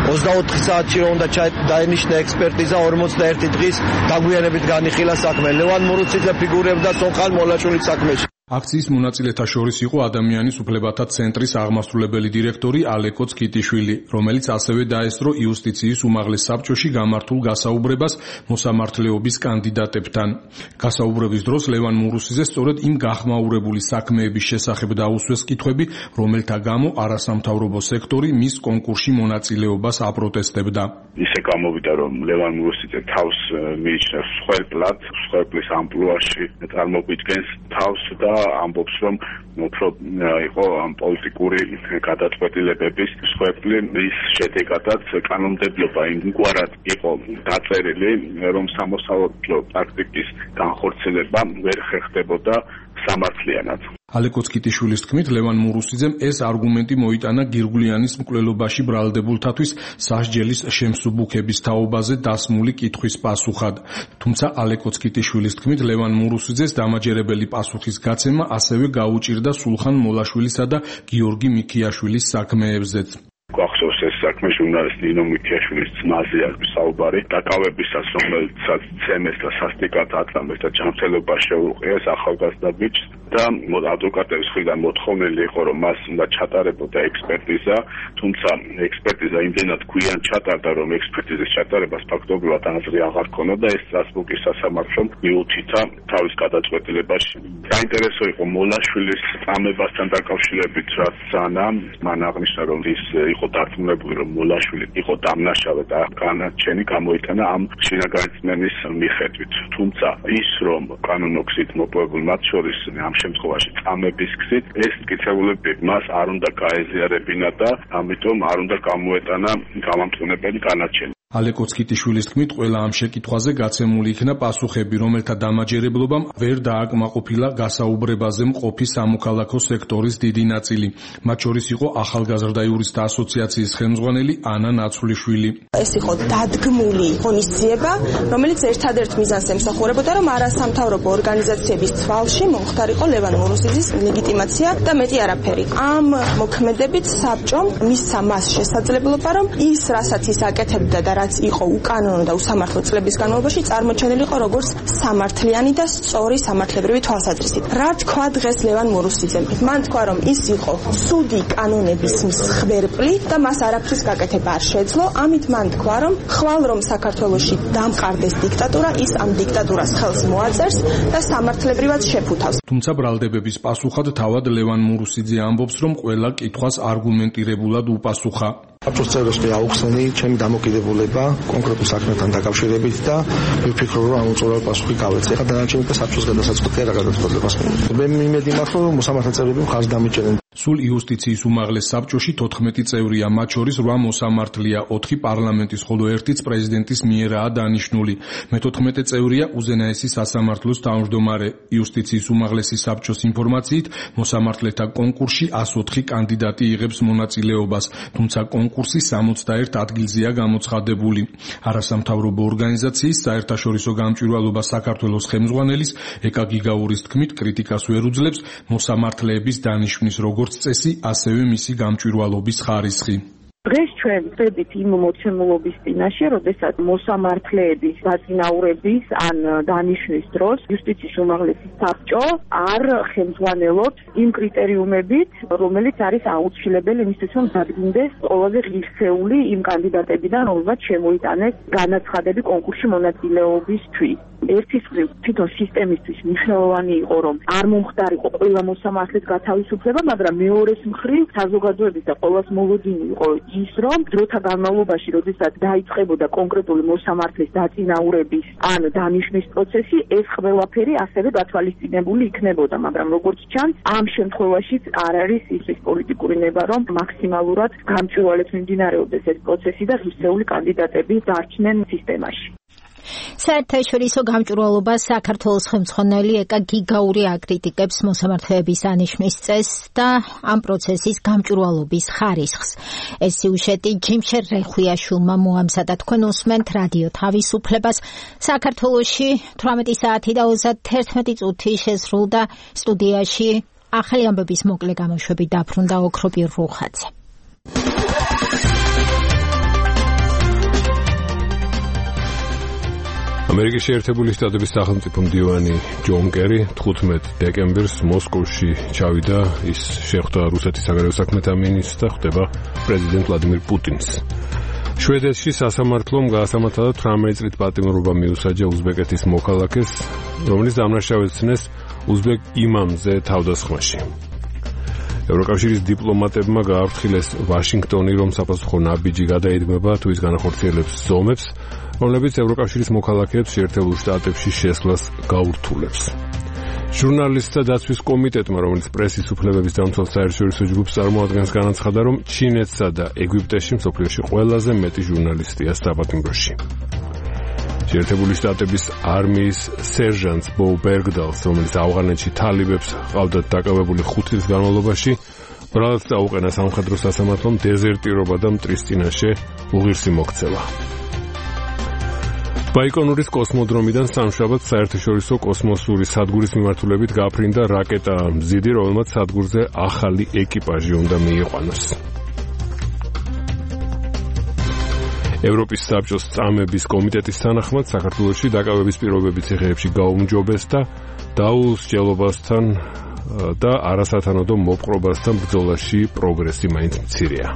24 საათში რომ უნდა დაენიშნა ექსპერტიზა 41 დღის დაგვიანებით განიხილა საქმე. ლევან მურუსიძე ფიგურებდა სონხალ მოლაშვილის საქმეში. აქციის მონაწილეთა შორის იყო ადამიანის უფლებათა ცენტრის აღმასრულებელი დირექტორი ალეკო ცკიტიშვილი, რომელიც ასევე დაესწრო იუსტიციის უმაღლეს საბჭოში გამართულ გასაუბრებას მოსამართლეობის კანდიდატებთან. გასაუბრების დროს ლევან მურუსიძე სწორედ იმ გახმაურებული საქმეების შესახებ დაუსვეს კითხვები, რომელთა გამო არასამთავრობო სექტორი მის კონკურსში მონაწილეობას აპროტესტებდა. ისე გამოვიდა, რომ ლევან მურუსიძე თავს მიიჩნევს მსხვერპლად, მსხვერპლის ამპლუაში წარმოგვიდგენს თავს და ამბობს, რომ უფრო იყო პოლიტიკური გადაწყვეტილებების მსხვერპლი, ის შედეგადაც კანონმდებლობა იმგვარად იყო დაწერილი, რომ სამოსალოდლო პრაქტიკის განხორციელება ვერ ხერხდებოდა სამართლიანად. ალეკო ცკიტიშვილის თქმით, ლევან მურუსიძემ ეს არგუმენტი მოიტანა გირგვლიანის მკვლელობაში ბრალდებულთათვის სასჯელის შემსუბუქების თაობაზე დასმული კითხვის პასუხად. თუმცა ალეკო ცკიტიშვილის თქმით, ლევან მურუსიძეს დამაჯერებელი პასუხის გაცემა ასევე გაუჭირდა სულხან მოლაშვილისა და გიორგი მიქიაშვილის საქმეებზეც. გვახსოვს ეს საქმე ჟურნალისტ ნინო მიქიაშვილის ძმაზე არის საუბარი, დაკავებისას, რომელსაც ცემეს და სასტიკად აწამეს და ჯანმრთელობა შეუყიეს ახალგაზრდა ბიჭს და ადვოკატების მხრიდან მოთხოვნილი იყო, რომ მას უნდა ჩატარებოდა ექსპერტიზა, თუმცა ექსპერტიზა იმდენად გვიან ჩატარდა, რომ ექსპერტიზის ჩატარებას ფაქტობრივად აზრი აღარ ქონდა და ეს სტრასბურგის სასამართლომ მიუთითა თავის გადაწყვეტილებაში. საინტერესო იყო მოლაშვილის წამებასთან დაკავშირებით, რაც ზანა, მან აღნიშნა, რომ ის იყო დარწმუნებული, რომ მოლაშვილი იყო დამნაშავე და განაჩენი გამოიტანა ამ შინაგანი წმენის მიხედვით. თუმცა ის, რომ კანონოქსით მოპოვებულ მათ შორის ამ შემთხვევაში წამების გზით ეს მტკიცებულები მას არ უნდა გაეზიარებინა და ამიტომ არ უნდა გამოეტანა გამამტყუნებელი განაჩენი. ალეკო ცკიტიშვილის თქმით, ყველა ამ შეკითხვაზე გაცემული იქნა პასუხები, რომელთა დამაჯერებლობამ ვერ დააკმაყოფილა გასაუბრებაზე მყოფი სამოქალაქო სექტორის დიდი ნაწილი. მათ შორის იყო ახალგაზრდა იურისტთა ასოციაციის ხელმძღვანელი ანა ნაცვლიშვილი. ეს იყო დადგმული ღონისძიება, რომელიც ერთადერთ მიზანს ემსახურებოდა, რომ არასამთავრობო ორგანიზაციების თვალში მომხდარიყო ლევან მურუსიძის ლეგიტიმაცია და მეტი არაფერი. ამ მოქმედებით საბჭომ მისცა მას შესაძლებლობა, რომ ის, რასაც ის აკეთებდა და რაც იყო უკანონო და უსამართლო წლების განმავლობაში წარმოჩენილი იყო როგორც სამართლიანი და სწორი სამართლებრივი თვალსაზრისით. რა თქვა დღეს ლევან მურუსიძემ? მან თქვა, რომ ის იყო ცუდი კანონების მსხვერპლი და მას არაფრის გაკეთება არ შეძლო. ამით მან თქვა, რომ ხვალ რომ საქართველოში დამყარდეს დიქტატურა, ის ამ დიქტატურას ხელს მოაწერს და სამართლებრივად შეფუთავს. თუმცა ბრალდებების პასუხად თავად ლევან მურუსიძე ამბობს, რომ ყველა კითხვას არგუმენტირებულად უპასუხა. საბჭოს წევრებს კი აუხსნი ჩემი დამოკიდებულება კონკრეტულ საქმესთან დაკავშირებით და ვიფიქრობ, რომ ამ უწურავი პასუხი გავეცე. ხა დანარჩენი და საბჭოს გადასაწყვეტია რა გადაწყვეტილებას მიიღებს. მე მიმედი მაქვს, რომ მოსამართლე წევრები მხარს დამიჭერენ. სულ იუსტიციის უმაღლეს საბჭოში 14 წევრია, მათ შორის 8 მოსამართლეა, 4 პარლამენტის, ხოლო 1-იც პრეზიდენტის მიერაა დანიშნული. მე-14 წევრია უზენაესი სასამართლოს თავმჯდომარე. იუსტიციის უმაღლესი საბჭოს ინფორმაციით, მოსამართლეთა კონკურსში 104 კანდიდატი იღებს მონაწილეობას, თუმცა კონკურსი 61 ადგილზეა გამოცხადებული. არასამთავრობო ორგანიზაციის საერთაშორისო გამჭვირვალობა საქართველოს ხელმძღვანელის ეკა გიგაურის თქმით, კრიტიკას ვერ უძლებს მოსამართლეების დანიშვნის როგორც წესი, ასევე მისი გამჭვირვალობის ხარისხი. დღეს ჩვენ ვწდებით იმ მოცემულობის წინაშე, როდესაც მოსამართლეების დაწინაურების ან დანიშვნის დროს იუსტიციის უმაღლესი საბჭო არ ხელმძღვანელობს იმ კრიტერიუმებით, რომელიც არის აუცილებელი იმისთვის, რომ დადგინდეს ყველაზე ღირსეული იმ კანდიდატებიდან, რომელსაც შემოიტანეს განაცხადები კონკურსში მონაწილეობისთვის. ერთის მხრივ თვითონ სისტემისთვის მნიშვნელოვანი იყო, რომ არ მომხდარიყო ყველა მოსამართლეს გათავისუფლება, მაგრამ მეორეს მხრივ საზოგადოების და ყოველს მოლოდინი იყო ის, რომ დროთა განმავლობაში, როდესაც დაიწყებოდა კონკრეტული მოსამართლის დაწინაურების ან დანიშვნის პროცესი, ეს ყველაფერი ასევე გათვალისწინებული იქნებოდა, მაგრამ როგორც ჩანს, ამ შემთხვევაშიც არ არის ის პოლიტიკური ნება, რომ მაქსიმალურად გამჭვირვალედ მიმდინარეობდეს ეს პროცესი და ღირსეული კანდიდატები დარჩნენ სისტემაში. საერთაშორისო გამჭვირვალობას საქართველოს ხელმძღვანელი ეკა გიგაური აკრიტიკებს მოსამართლეების დანიშვნის წესს და ამ პროცესის გამჭვირვალობის ხარისხს. ეს სიუჟეტი ჯიმშერ რეხვიაშვილმა მოამზადა. თქვენ უსმენთ რადიო თავისუფლებას. საქართველოში 18 საათი და 31 წუთი შესრულდა. სტუდიაში ახალი ამბების მოკლე გამოშვებით დაბრუნდა ოქროპირ რუხაძე. ამერიკის შეერთებული შტატების სახელმწიფო მდივანი ჯონ კერი 15 დეკემბერს მოსკოვში ჩავიდა. ის შეხვდა რუსეთის საგარეო საქმეთა მინისტრს და ხვდება პრეზიდენტ ვლადიმირ პუტინს. შვედეთში სასამართლომ გაასამართლა 18 წლით პატიმრობა მიუსაჯა უზბეკეთის მოქალაქეს, რომელიც დამნაშავეცნეს უზბეკ იმამზე თავდასხმაში. ევროკავშირის დიპლომატებმა გააფრთხილეს ვაშინგტონი, რომ საპასუხო ნაბიჯი გადაიდგმება თუ ის განახორციელებს ზომებს, რომლებიც ევროკავშირის მოქალაქეებს შეერთებულ შტატებში შესვლას გაურთულებს. ჟურნალისტთა დაცვის კომიტეტმა, რომელიც პრესის უფლებების დამცავ საერთაშორისო ჯგუფს წარმოადგენს, განაცხადა, რომ ჩინეთსა და ეგვიპტეში მსოფლიოში ყველაზე მეტი ჟურნალისტია საპატიმროში. შეერთებული შტატების არმიის სერჟანტ ბო ბერგდალს, რომელიც ავღანეთში თალიბებს ყავდათ დაკავებული 5 წლის განმავლობაში, ბრალად დაუყენა სამხედრო სასამართლომ დეზერტირობა და მტრის წინაშე უღირსი მოქცევა. ბაიკონურის კოსმოდრომიდან სამშაბათს საერთაშორისო კოსმოსური სადგურის მიმართულებით გაფრინდა რაკეტა მზიდი, რომელმაც სადგურზე ახალი ეკიპაჟი უნდა მიიყვანოს. ევროპის საბჭოს წამების კომიტეტის თანახმად საქართველოში დაკავების პირობები ციხეებში გაუმჯობეს და დაუსჯელობასთან და არასათანადო მოპყრობასთან ბრძოლაში პროგრესი მაინც მცირეა.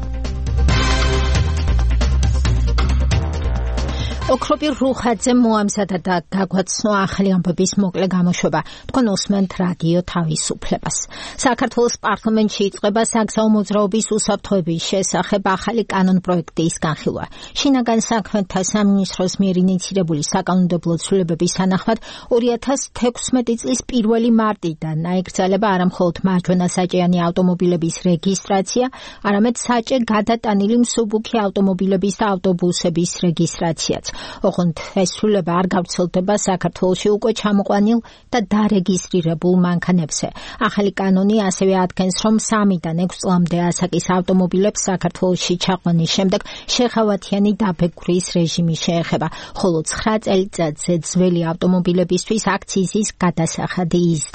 ოქროპირ რუხაძე მოამზადა და გაგვაცნო ახალი ამბების მოკლე გამოშვება. თქვენ უსმენთ რადიო თავისუფლებას. საქართველოს პარლამენტში იწყება საგზაო მოძრაობის უსაფრთხოების შესახებ ახალი კანონპროექტის განხილვა. შინაგან საქმეთა სამინისტროს მიერ ინიცირებული საკანონმდებლო ცვლილებების თანახმად 2016 წლის 1 მარტიდან აეკრძალება არამხოლოდ მარჯვენა საჭიანი ავტომობილების რეგისტრაცია, არამედ საჭე გადატანილი მსუბუქი ავტომობილების და ავტობუსების რეგისტრაციაც. ოღონდ ეს ცვლილება არ გავრცელდება საქართველოში უკვე ჩამოყვანილ და დარეგისტრირებულ მანქანებზე. ახალი კანონი ასევე ადგენს, რომ 3-დან 6 წლამდე ასაკის ავტომობილებს საქართველოში ჩაყვანის შემდეგ შეხავათიანი დაბეგვრის რეჟიმი შეეხება, ხოლო 9 წელიწადზე ძველი ავტომობილებისთვის აქციზის გადასახადი იზრდება.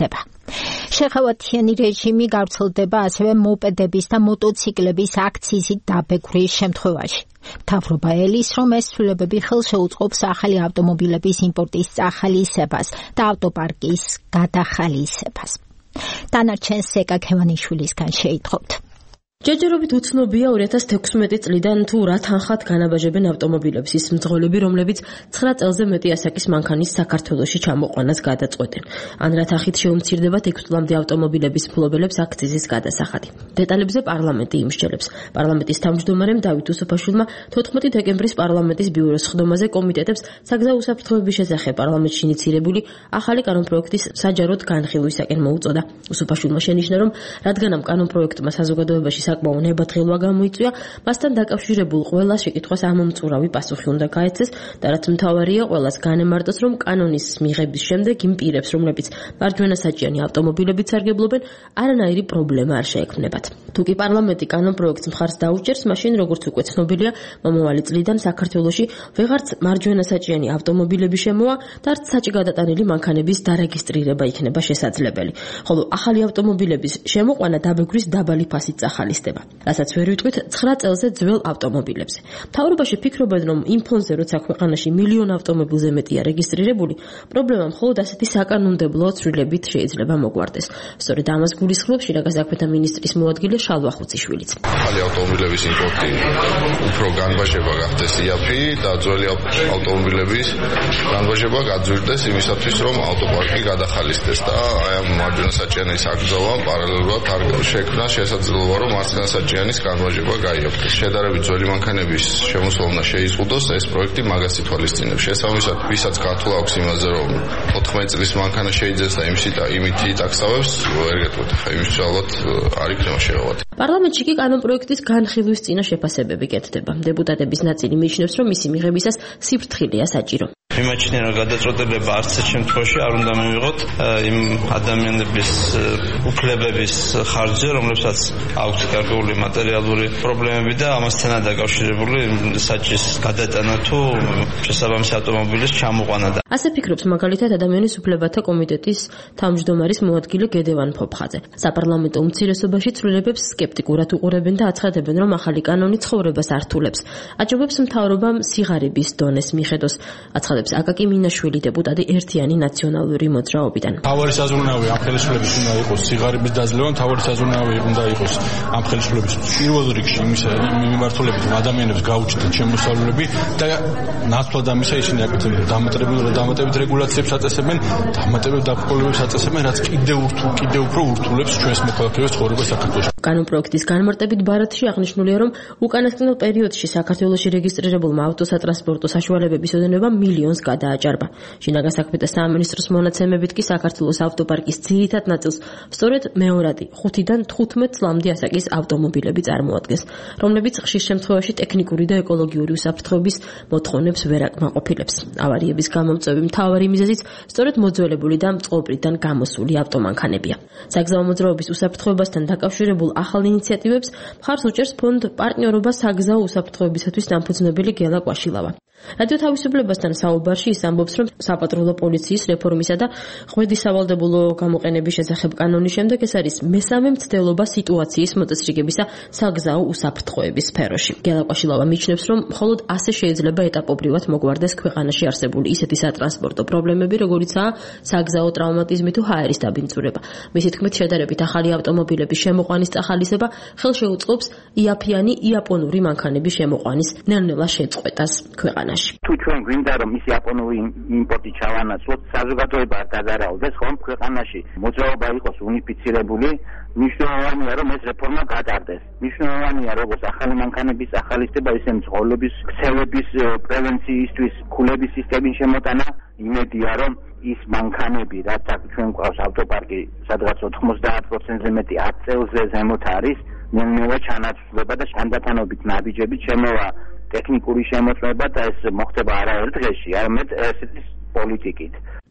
შეღავათიანი რეჟიმი გავრცელდება ასევე მოპედების და მოტოციკლების აქციზით დაბეგვრის შემთხვევაში. მთავრობა ელის, რომ ეს ცვლილებები ხელშეუწყობს ახალი ავტომობილების იმპორტის წახალისებას და ავტოპარკის გადახალისებას. დანარჩენს ზეკა ქევანიშვილისგან შეითხოვთ. ჯერჯერობით უცნობია 2016 წლიდან თუ რა თანხად განაბაჟებენ ავტომობილებს ის მძღოლები, რომლებიც 9 წელზე მეტი ასაკის მანქანის საქართველოში ჩამოყვანას გადაწყვეტენ. ან რა თანხით შეუმცირდება 6 წლამდე ავტომობილების მფლობელებს აქციზის გადასახადი. დეტალებზე პარლამენტი იმსჯელებს. პარლამენტის თავმჯდომარემ დავით უსუფაშვილმა 14 დეკემბრის პარლამენტის ბიუროს ხდომაზე კომიტეტებს საგზაო უსაფრთხოების შესახებ პარლამენტში ინიცირებული ახალი კანონპროექტის საჯაროდ განხილვისაკენ მოუწოდა. უსუფაშვილმა შენიშნა, რომ რადგან ამ კანონპროექტმა საზოგადოებაში საკმაო ნებადღილვა გამოიწვია, მასთან დაკავშირებულ ყველა შეკითხვას ამომწურავი პასუხი უნდა გაეცეს და რაც მთავარია, ყველას განემარტოს, რომ კანონის მიღების შემდეგ იმ პირებს, რომლებიც მარჯვენასაჭიანი ავტომობილებით სარგებლობენ, არანაირი პრობლემა არ შეექმნებათ. თუ კი პარლამენტი კანონპროექტს მხარს დაუჭერს, მაშინ როგორც უკვე ცნობილია, მომავალი წლიდან საქართველოში ვეღარც მარჯვენასაჭიანი ავტომობილები შემოვა და არც საჭი გადატანილი მანქანების დარეგისტრირება იქნება შესაძლებელი. ხოლო ახალი ავტომობილების შემოყვანა დაბეგვრის დაბალი ფასით წახალისდება. რასაც ვერ ვიტყვით 9 წელზე ძველ ავტომობილებზე. მთავრობაში ფიქრობენ, რომ იმ ფონზე, როცა ქვეყანაში მილიონ ავტომობილზე მეტია რეგისტრირებული, პრობლემა მხოლოდ ასეთი საკანონმდებლო ცვლილებით შეიძლება მოგვარდეს. სწორედ ამას გულისხმობს შინაგან საქმეთა მინისტრის მოადგილე შალვა ხუციშვილიც. ახალი ავტომობილების იმპორტი უფრო განბაჟება გახდეს იაფი და ძველი ავტომობილების განბაჟება გაძვირდეს იმისათვის, რომ ავტოპარკი გადახალისდეს და აი ამ მარჯვენასაჭიანის აკრძალვა პარალელურად არ შექმნა შესაძლებლობა, რომ მარცხენასაჭიანის განბაჟება გაიაფრეს. შედარებით ძველი მანქანების შემოსვლანა შეიზღუდოს, ეს პროექტი მაგას ითვალისწინებს. შესაბამისად, ვისაც გათვლა აქვს იმაზე, რომ 14 წლის მანქანა შეიძენს და იმითი იტაქსავებს, ვერ გეტყვით, ხა იმის ალბათ არ იქნება შეღავათი. პარლამენტში კი კანონპროექტის განხილვის წინა შეფასებები კეთდება. დეპუტატების ნაწილი მიიჩნევს, რომ მისი მიღებისას სიფრთხილეა საჭირო. მიმაჩნია, რომ გადაწყვეტილება არც ერთ შემთხვევაში არ უნდა მივიღოთ იმ ადამიანების უფლებების ხარჯზე, რომლებსაც აქვთ გარკვეული მატერიალური პრობლემები და ამასთანაც დაკავშირებული საჭის გადატანა თუ შესაბამისი ავტომობილის ჩამოყვანა. ასე ფიქრობს მაგალითად ადამიანის უფლებათა კომიტეტის თავმჯდომარის მოადგილე გედევან ფოფხაძე. საპარლამენტო უმცირესობაში ცვლილებებს სკეპტიკურად უყურებენ და აცხადებენ, რომ ახალი კანონი ცხოვრებას ართულებს. აჯობებს მთავრობამ სიღარიბის დონეს მიხედოს. აცხადებს აკაკი მინაშვილი, დეპუტატი ერთიანი ნაციონალური მოძრაობიდან. თავარი საზრუნავი ამ ხელისუფლების უნდა იყოს სიღარიბის დაძლევა, თავარი საზრუნავი უნდა იყოს ამ ხელისუფლების პირველ რიგში იმის მიმართულებით, რომ ადამიანებს გაუჩნდათ შემოსავლები და ნაცვლად ამისა ისინი აკეთებენ დამატებით რეგულაციებს აწესებენ, დამატებით დაბრკოლებებს აწესებენ, რაც კიდევ უფრო ურთულებს ჩვენს მოქალაქეებს ცხოვრებას საქართველოში. კანონპროექტის განმარტებით ბარათში აღნიშნულია, რომ უკანასკნელ პერიოდში საქართველოში რეგისტრირებულმა ავტოსატრანსპორტო საშუალებების ოდენობა მილიონს გადააჭარბა. შინაგან საქმეთა სამინისტროს მონაცემებით კი საქართველოს ავტოპარკის ძირითად ნაწილს სწორედ მეორადი 5-დან 15 წლამდე ასაკის ავტომობილები წარმოადგენს, რომლებიც ხშირ შემთხვევაში ტექნიკური და ეკოლოგიური უსაფრთხოების მოთხოვნებს ვერ აკმაყოფილებს. ავარიების გამომწვევი მთავარი მიზეზიც სწორედ მოძველებული და წყობრიდან გამოსული ავტომანქანებია. საგზაო მოძრაობის უსაფრთხოებასთან დაკავშირებულ ახალ ინიციატივებს მხარს უჭერს ფონდ პარტნიორობა საგზაო უსაფრთხოებისათვის დამფუძნებელი გელა კვაშილავა. რადიო თავისუფლებასთან საუბარში ის ამბობს, რომ საპატრულო პოლიციის რეფორმისა და ღვედის სავალდებულო გამოყენების შესახებ კანონის შემდეგ ეს არის მესამე მცდელობა სიტუაციის მოწესრიგებისა საგზაო უსაფრთხოების სფეროში. გელა კვაშილავა მიიჩნევს, რომ მხოლოდ ასე შეიძლება ეტაპობრივად მოგვარდეს ქვეყანაში არსებული ისეთი სატრანსპორტო პრობლემები, როგორიცაა საგზაო ტრავმატიზმი თუ ჰაერის დაბინძურება. მისი თქმით, შედარებით ახალი ავტომობილების შემოყვანის წახალისება ხელშეუწყობს იაფიანი იაპონური მანქანების შემოყვანის ნელ-ნელა შეწყვეტას ქვეყანაში. თუ ჩვენ გვინდა რომ ის იაპონური იმპორტი ჩავანაცვლოთ, საზოგადოება არ დაგარაუდეს, ხომ ქვეყანაში მოძრაობა იყოს უნიფიცირებული, მნიშვნელოვანია რომ ეს რეფორმა გატარდეს. მნიშვნელოვანია როგორც ახალი მანქანების ახალისება, ისე მძღოლების, ქცევების პრევენციისთვის ქულების სისტემის შემოტანა. იმედია რომ ის მანქანები, რაც ჩვენ გვყავს ავტოპარკი, სადღაც 90%-ზე მეტი 10 წელზე ზემოთ არის, ნელ-ნელა ჩანაცვლება და თანდათანობით ნაბიჯებით შემოვა ტექნიკური შემოწმება და ეს მოხდება არა ერთ დღეში, არამედ ესეთის პოლიტიკით.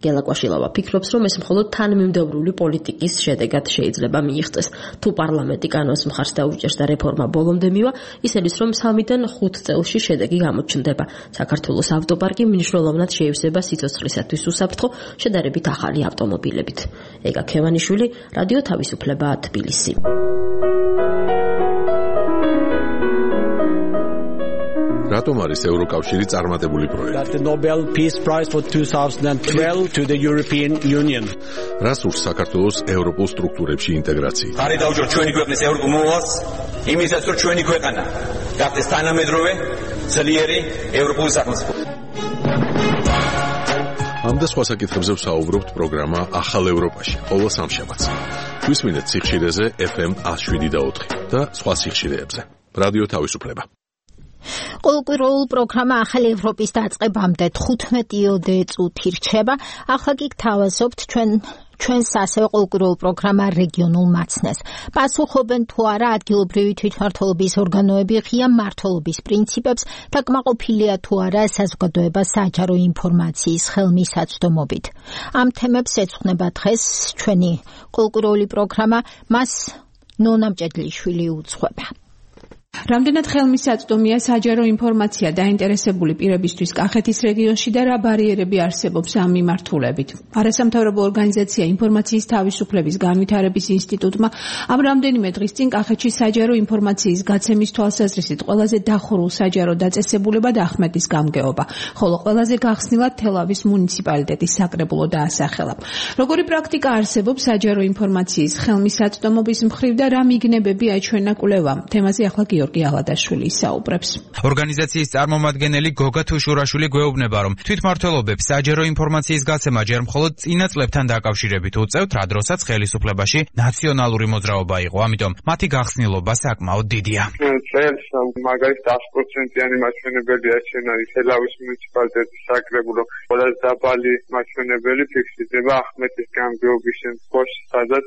გელაკვაშილავა ფიქრობს, რომ ეს მხოლოდ თანმიმდევრული პოლიტიკის შედეგად შეიძლება მიიღწეს. თუ პარლამენტი კანონს მხარს დაუჭერს და რეფორმა ბოლომდე მივა, ისედის რომ 3-დან 5 წელში შედეგი გამოჩნდება. საქართველოს ავტოპარკი მნიშვნელოვნად შეივსება სიცოცხლისათვის უსაფრთხო შედარებით ახალი ავტომობილებით. ეგა ქევანიშვილი, რადიო თავისუფლება, თბილისი. რატომ არის ევროკავშირი წარმატებული პროექტი? The Nobel Peace Prize for 2012 to the European Union. რას ურს საქართველოს ევროპულ სტრუქტურებში ინტეგრაცია? ხარი დაუჭერთ ჩვენი ქვეყნის ევროპულ მოვალს, იმისაც რომ ჩვენი ქვეყანა გახდეს თანამედროვე, ძლიერი ევროპული სახელმწიფო. ამ და სხვა საკითხებზე ვსაუბრობთ პროგრამა ახალ ევროპაში, ყოველ სამშაბათს. გვისმინეთ სიხშირეზე FM 107.4 და სხვა სიხშირეებზე. რადიო თავისუფლება. ყოველკვირეულ პროგრამა ახალი ევროპის დაწყებამდე 15-ოდე წუთი რჩება. ახლა კი გთავაზობთ ჩვენს ასევე ყოველკვირეულ პროგრამა რეგიონულ მაცნეს. პასუხობენ თუ არა ადგილობრივი თვითმმართველობის ორგანოები ღია მმართველობის პრინციპებს და კმაყოფილია თუ არა საზოგადოება საჯარო ინფორმაციის ხელმისაწვდომობით. ამ თემებს ეძღვნება დღეს ჩვენი ყოველკვირეული პროგრამა, მას ნონა მჭედლიშვილი უძღვება. რამდენად ხელმისაწვდომია საჯარო ინფორმაცია დაინტერესებული პირებისთვის კახეთის რეგიონში და რა ბარიერები არსებობს ამ მიმართულებით. არასამთავრობო ორგანიზაცია ინფორმაციის თავისუფლების განვითარების ინსტიტუტმა ამ რამდენიმე დღის წინ კახეთში საჯარო ინფორმაციის გაცემის თვალსაზრისით ყველაზე დახურულ საჯარო დაწესებულებად ახმეტის გამგეობა, ხოლო ყველაზე გახსნილად თელავის მუნიციპალიტეტის საკრებულო დაასახელა. როგორი პრაქტიკა არსებობს საჯარო ინფორმაციის ხელმისაწვდომობის მხრივ და რა მიგნებები აჩვენა კვლევამ? თემაზე ახლა გიორგი ალადაშვილი ისაუბრებს. ორგანიზაციის წარმომადგენელი გოგა თუშურაშვილი გვეუბნება, რომ თვითმმართველობებს საჯარო ინფორმაციის გაცემა ჯერ მხოლოდ წინა წლებთან დაკავშირებით უწევთ, რა დროსაც ხელისუფლებაში ნაციონალური მოძრაობა იყო, ამიტომ მათი გახსნილობა საკმაოდ დიდია. წელს მაგალითად 100%-იანი მაჩვენებელი აჩვენა თელავის მუნიციპალიტეტის საკრებულო, ყველაზე დაბალი მაჩვენებელი ფიქსირდება ახმეტის გამგეობის შემთხვევაში, სადაც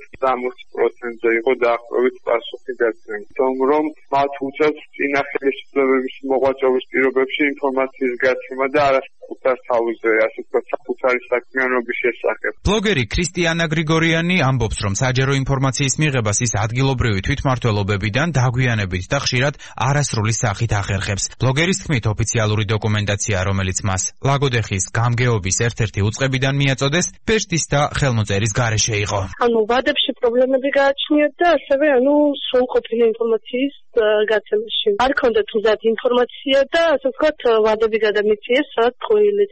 60%-ზე იყო დაახლოებით პასუხი გაცემა. რომ მათ უწევთ წინა ხელისუფლებების მოღვაწეობის პირობებში ინფორმაციის გაცემა და არასაკუთარ თავზე, ასე ვთქვათ, საკუთარი საქმიანობის შესახებ. ბლოგერი ქრისტიანა გრიგორიანი ამბობს, რომ საჯარო ინფორმაციის მიღებას ის ადგილობრივი თვითმმართველობებიდან დაგვიანებით და ხშირად არასრული სახით ახერხებს. ბლოგერის თქმით, ოფიციალური დოკუმენტაცია, რომელიც მას ლაგოდეხის გამგეობის ერთ-ერთი უწყებიდან მიაწოდეს, პეშტის და ხელმოწერის გარეშე იყო. ვადებში პრობლემები გააჩნიათ და ასევე სრულყოფილი ინფორმაციის გაცემაში. არ ქონდათ უზად ინფორმაცია და ასე ვთქვათ, ვადები გადამიწიეს სადაც ხვილით.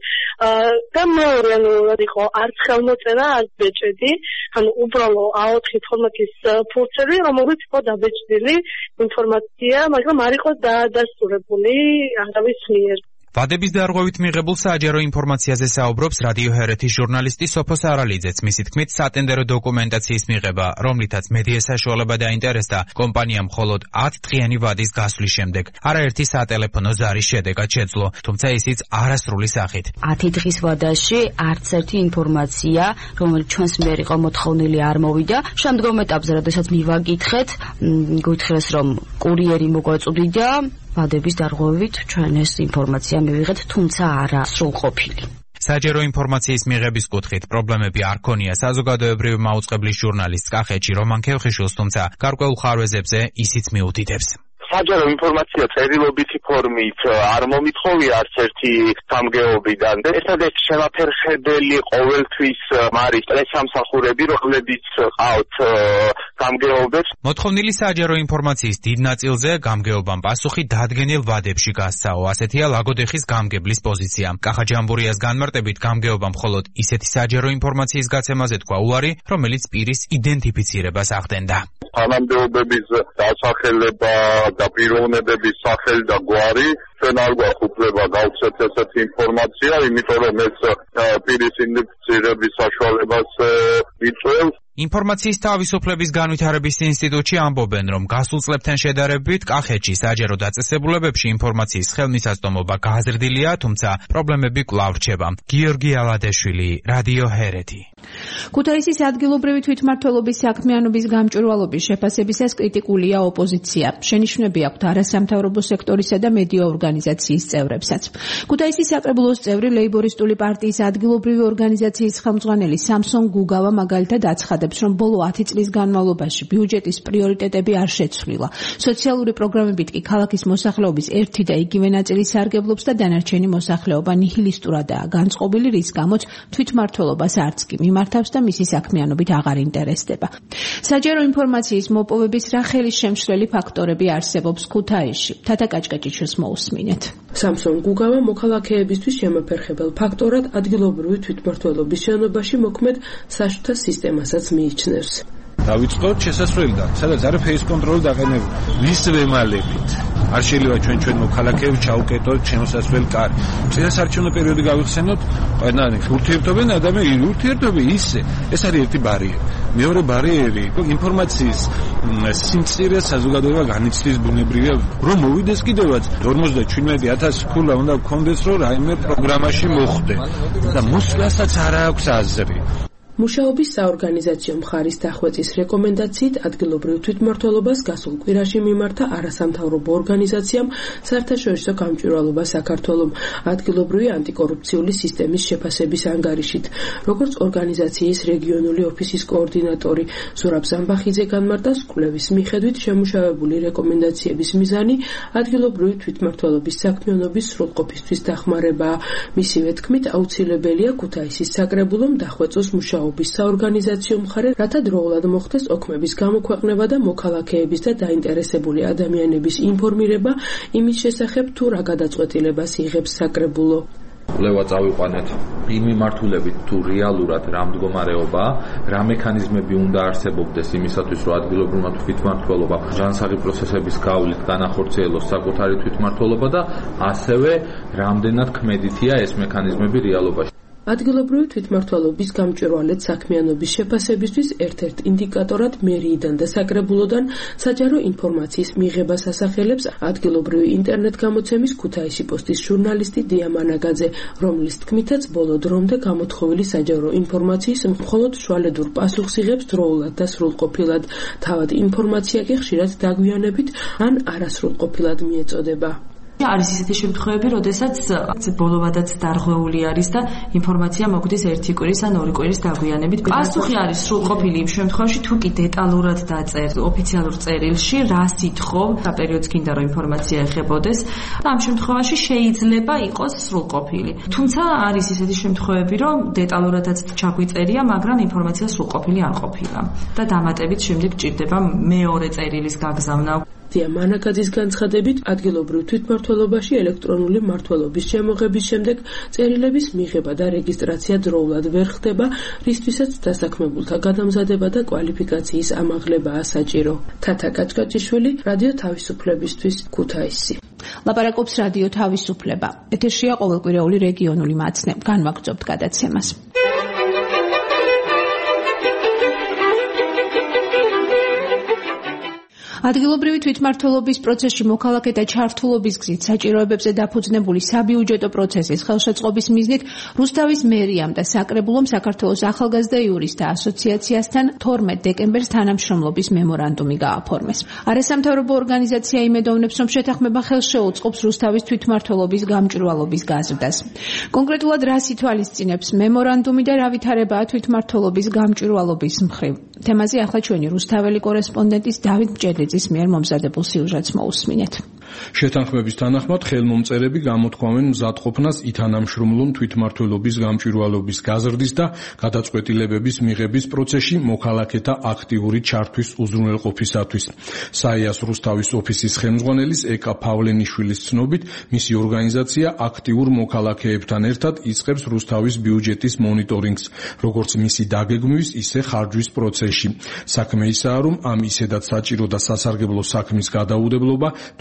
და მეორე იყო არც ხელმოწერა, არც ბეჭედი, უბრალო A4 ფორმატის ფურცელი, რომელიც იყო დაბეჭდილი ინფორმაცია, მაგრამ არ იყო დადასტურებული არავის მიერ. ვადების დარღვევით მიღებულ საჯარო ინფორმაციაზე საუბრობს რადიო ჰერეთის ჟურნალისტი სოფო სარალიძეც. მისი თქმით, სატენდერო დოკუმენტაციის მიღება, რომლითაც მედია საშუალება დაინტერესდა, კომპანიამ მხოლოდ 10 დღიანი ვადის გასვლის შემდეგ არაერთი სატელეფონო ზარის შედეგად შეძლო, თუმცა ისიც არასრული სახით. 10 დღის ვადაში არც ერთი ინფორმაცია, რომელიც ჩვენს მიერ იყო მოთხოვნილი, არ მოვიდა. შემდგომ ეტაპზე, როდესაც მივაკითხეთ, გითხრეს, რომ კურიერი მოგვაწოდიდა, ვადების დარღვევით ჩვენ ეს ინფორმაცია მივიღეთ, თუმცა არა სრულყოფილი. საჯარო ინფორმაციის მიღების კუთხით პრობლემები არ ქონია საზოგადოებრივი მაუწყებლის ჟურნალისტ კახეთში რომან ქევხიშვილს, თუმცა გარკვეულ ხარვეზებზე ისიც მიუთითებს. საჯარო ინფორმაცია წერილობითი ფორმით არ მომითხოვია არც ერთი გამგეობიდან. ერთადერთი შემაფერხებელი ყოველთვის არის პრესამსახურები, რომლებიც ყავთ გამგეობებს. მოთხოვნილი საჯარო ინფორმაციის დიდ ნაწილზე გამგეობამ პასუხი დადგენილ ვადებში გასცაო. ასეთია ლაგოდეხის გამგებლის პოზიცია. კახაჯამბურიას განმარტებით გამგეობამ მხოლოდ ისეთი საჯარო ინფორმაციის გაცემაზე თქვა უარი, რომელიც პირის იდენტიფიცირებას ახდენდა. თანამდებობების დასახელება და პიროვნებების სახელი და გვარი ჩვენ არ გვაქვს უფლება გავცეთ ესეთი ინფორმაცია, იმიტომ რომ ეს პირის იდენტიფიცირების საშუალებას იწვევს. ინფორმაციის თავისუფლების განვითარების ინსტიტუტში ამბობენ, რომ გასულ წლებთან შედარებით კახეთში საჯარო დაწესებულებებში ინფორმაციის ხელმისაწვდომობა გაზრდილია, თუმცა პრობლემები კვლავ რჩება. გიორგი ალადაშვილი, რადიო ჰერეთი. ქუთაისის ადგილობრივი თვითმმართველობის საქმიანობის გამჭვირვალობის შეფასებისას კრიტიკულია ოპოზიცია. შენიშვნები აქვთ არასამთავრობო სექტორისა და მედია ორგანიზაციის წევრებსაც. ქუთაისის საკრებულოს წევრი ლეიბორისტული პარტიის ადგილობრივი ორგანიზაციის ხელმძღვანელი სამსონ გუგავა მაგალითად აცხადებს, რომ ბოლო 10 წლის განმავლობაში ბიუჯეტის პრიორიტეტები არ შეცვლილა. სოციალური პროგრამებით კი ქალაქის მოსახლეობის ერთი და იგივე ნაწილი სარგებლობს და დანარჩენი მოსახლეობა ნიჰილისტურადაა განწყობილი, რის გამოც თვითმმართველობას არც კი მიმართავს და მისი საქმიანობით აღარ ინტერესდება. საჯარო ინფორმაციის მოპოვების რა ხელისშემშლელი ფაქტორები არსებობს ქუთაისში? თათა კაჭკაჭიშვილს მოусმინეთ. სამსონ გუგავა მოქალაქეებისთვის შემოფერხებელ ფაქტორად ადგილობრივი თვითმმართველობის შენობაში მოქმედ საშუთა სისტემასაც მიიჩნევს. დავიწყოთ შესასვლელიდან, სადაც არის ფეის კონტროლი დაყენებული. ვის ვემალებით? არ შეიძლება ჩვენ მოქალაქეებს ჩაუკეტოთ შემოსასვლელ კარი. წინასარჩევნო პერიოდი გავიხსენოთ, ყველანი ურთიერთობენ ადამიანები, ურთიერთობი ისე. ეს არის ერთი ბარიერი. მეორე ბარიერი, ინფორმაციის სიმწირე საზოგადოება განიცდის ბუნებრივია, რომ მოვიდეს კიდევაც 57,000 ქულა უნდა გქონდეს, რომ რაიმე პროგრამაში მოხვდე. და მოსვლასაც არ აქვს აზრი. მუშაობის საორგანიზაციო მხარის დახვეწის რეკომენდაციით ადგილობრივ თვითმმართველობას გასულ კვირაში მიმართა არასამთავრობო ორგანიზაციამ საერთაშორისო გამჭვირვალობა საქართველომ ადგილობრივი ანტიკორუფციული სისტემის შეფასების ანგარიშით. როგორც ორგანიზაციის რეგიონული ოფისის კოორდინატორი ზურაბ ზამბახიძე განმარტა, კვლევის მიხედვით შემუშავებული რეკომენდაციების მიზანი ადგილობრივი თვითმმართველობის საქმიანობის სრულყოფისთვის დახმარებაა. მისივე თქმით, აუცილებელია ქუთაისის საკრებულომ დახვეწოს მუშაობის საორგანიზაციო მხარე, რათა დროულად მოხდეს ოქმების გამოქვეყნება და მოქალაქეების და დაინტერესებული ადამიანების ინფორმირება იმის შესახებ, თუ რა გადაწყვეტილებას იღებს საკრებულო. კვლევა წავიყვანეთ იმ მიმართულებით, თუ რეალურად რა მდგომარეობაა, რა მექანიზმები უნდა არსებობდეს იმისათვის, რომ ადგილობრივმა თვითმმართველობა ჟანსაღი პროცესების გავლით განახორციელოს საკუთარი თვითმმართველობა და ასევე რამდენად ქმედითია ეს მექანიზმები რეალობაში. ადგილობრივი თვითმმართველობის გამჭვირვალედ საქმიანობის შეფასებისთვის ერთ-ერთ ინდიკატორად მერიიდან და საკრებულოდან საჯარო ინფორმაციის მიღებას ასახელებს ადგილობრივი ინტერნეტ გამოცემის ქუთაისი პოსტის ჟურნალისტი დია მანაგაძე, რომლის თქმითაც ბოლო დრომდე გამოთხოვილი საჯარო ინფორმაციის მხოლოდ შვალედურ პასუხს იღებს დროულად და სრულყოფილად, თავად ინფორმაცია კი ხშირად დაგვიანებით ან არასრულყოფილად მიეწოდება. არის ისეთი შემთხვევები, როდესაც ბოლოვადაც დარღვეული არის და ინფორმაცია მოგდის ერთი კვირის ან ორი კვირის დაგვიანებით. პასუხი არის სრულყოფილი იმ შემთხვევაში, თუ კი დეტალურად დაწერ ოფიციალურ წერილში, რა სიტყვა, რა პერიოდს გინდა რომ ინფორმაცია ეხებოდეს. ამ შემთხვევაში შეიძლება იყოს სრულყოფილი. თუმცა არის ისეთი შემთხვევები, რომ დეტალურადაც ჩაგვიწერია, მაგრამ ინფორმაცია სრულყოფილი არ ყოფილა და დამატებით შემდეგ ჭირდება მეორე წერილის გაგზავნა. დია მანაგაძის განცხადებით, ადგილობრივ თვითმმართველობაში ელექტრონული მმართველობის შემოღების შემდეგ წერილების მიღება და რეგისტრაცია დროულად ვერ ხდება, რისთვისაც დასაქმებულთა გადამზადება და კვალიფიკაციის ამაღლებაა საჭირო. თათა კაჭკაჭიშვილი, რადიო თავისუფლებისთვის, ქუთაისი. ლაპარაკობს რადიო თავისუფლება. ეთერშია ყოველკვირეული რეგიონული მაცნე. განვაგრძობთ გადაცემას. ადგილობრივი თვითმმართველობის პროცესში მოქალაქეთა ჩართულობის გზით საჭიროებებზე დაფუძნებული საბიუჯეტო პროცესის ხელშეწყობის მიზნით რუსთავის მერიამ და საკრებულომ საქართველოს ახალგაზრდა იურისტთა ასოციაციასთან 12 დეკემბერს თანამშრომლობის მემორანდუმი გააფორმეს. არასამთავრობო ორგანიზაცია იმედოვნებს, რომ შეთანხმება ხელს შეუწყობს რუსთავის თვითმმართველობის გამჭვირვალობის გაზრდას. კონკრეტულად რას ითვალისწინებს მემორანდუმი და რა ვითარებაა თვითმმართველობის გამჭვირვალობის მხრივ? თემაზე ახლა ჩვენი რუსთაველი კორესპონდენტის დავით მჭედლიძის მიერ მომზადებულ სიუჟეტს მოусმინეთ. შეთანხმების თანახმად ხელმომწერები გამოთქვამენ მზადყოფნას ითანამშრომლონ თვითმმართველობის გამჭვირვალობის გაზრდის და გადაწყვეტილებების მიღების პროცესში მოქალაქეთა აქტიური ჩართვის უზრუნველყოფისათვის. საიას რუსთავის ოფისის ხელმძღვანელის ეკა პავლენიშვილის ცნობით, მისი ორგანიზაცია აქტიურ მოქალაქეებთან ერთად იწყებს რუსთავის ბიუჯეტის მონიტორინგს, როგორც მისი დაგეგმვის, ისე ხარჯვის პროცესში. საქმე ისაა, რომ ამ ისედაც საჭირო და სასარგებლო საქმის გადაუდებლობა თვალსაჩინო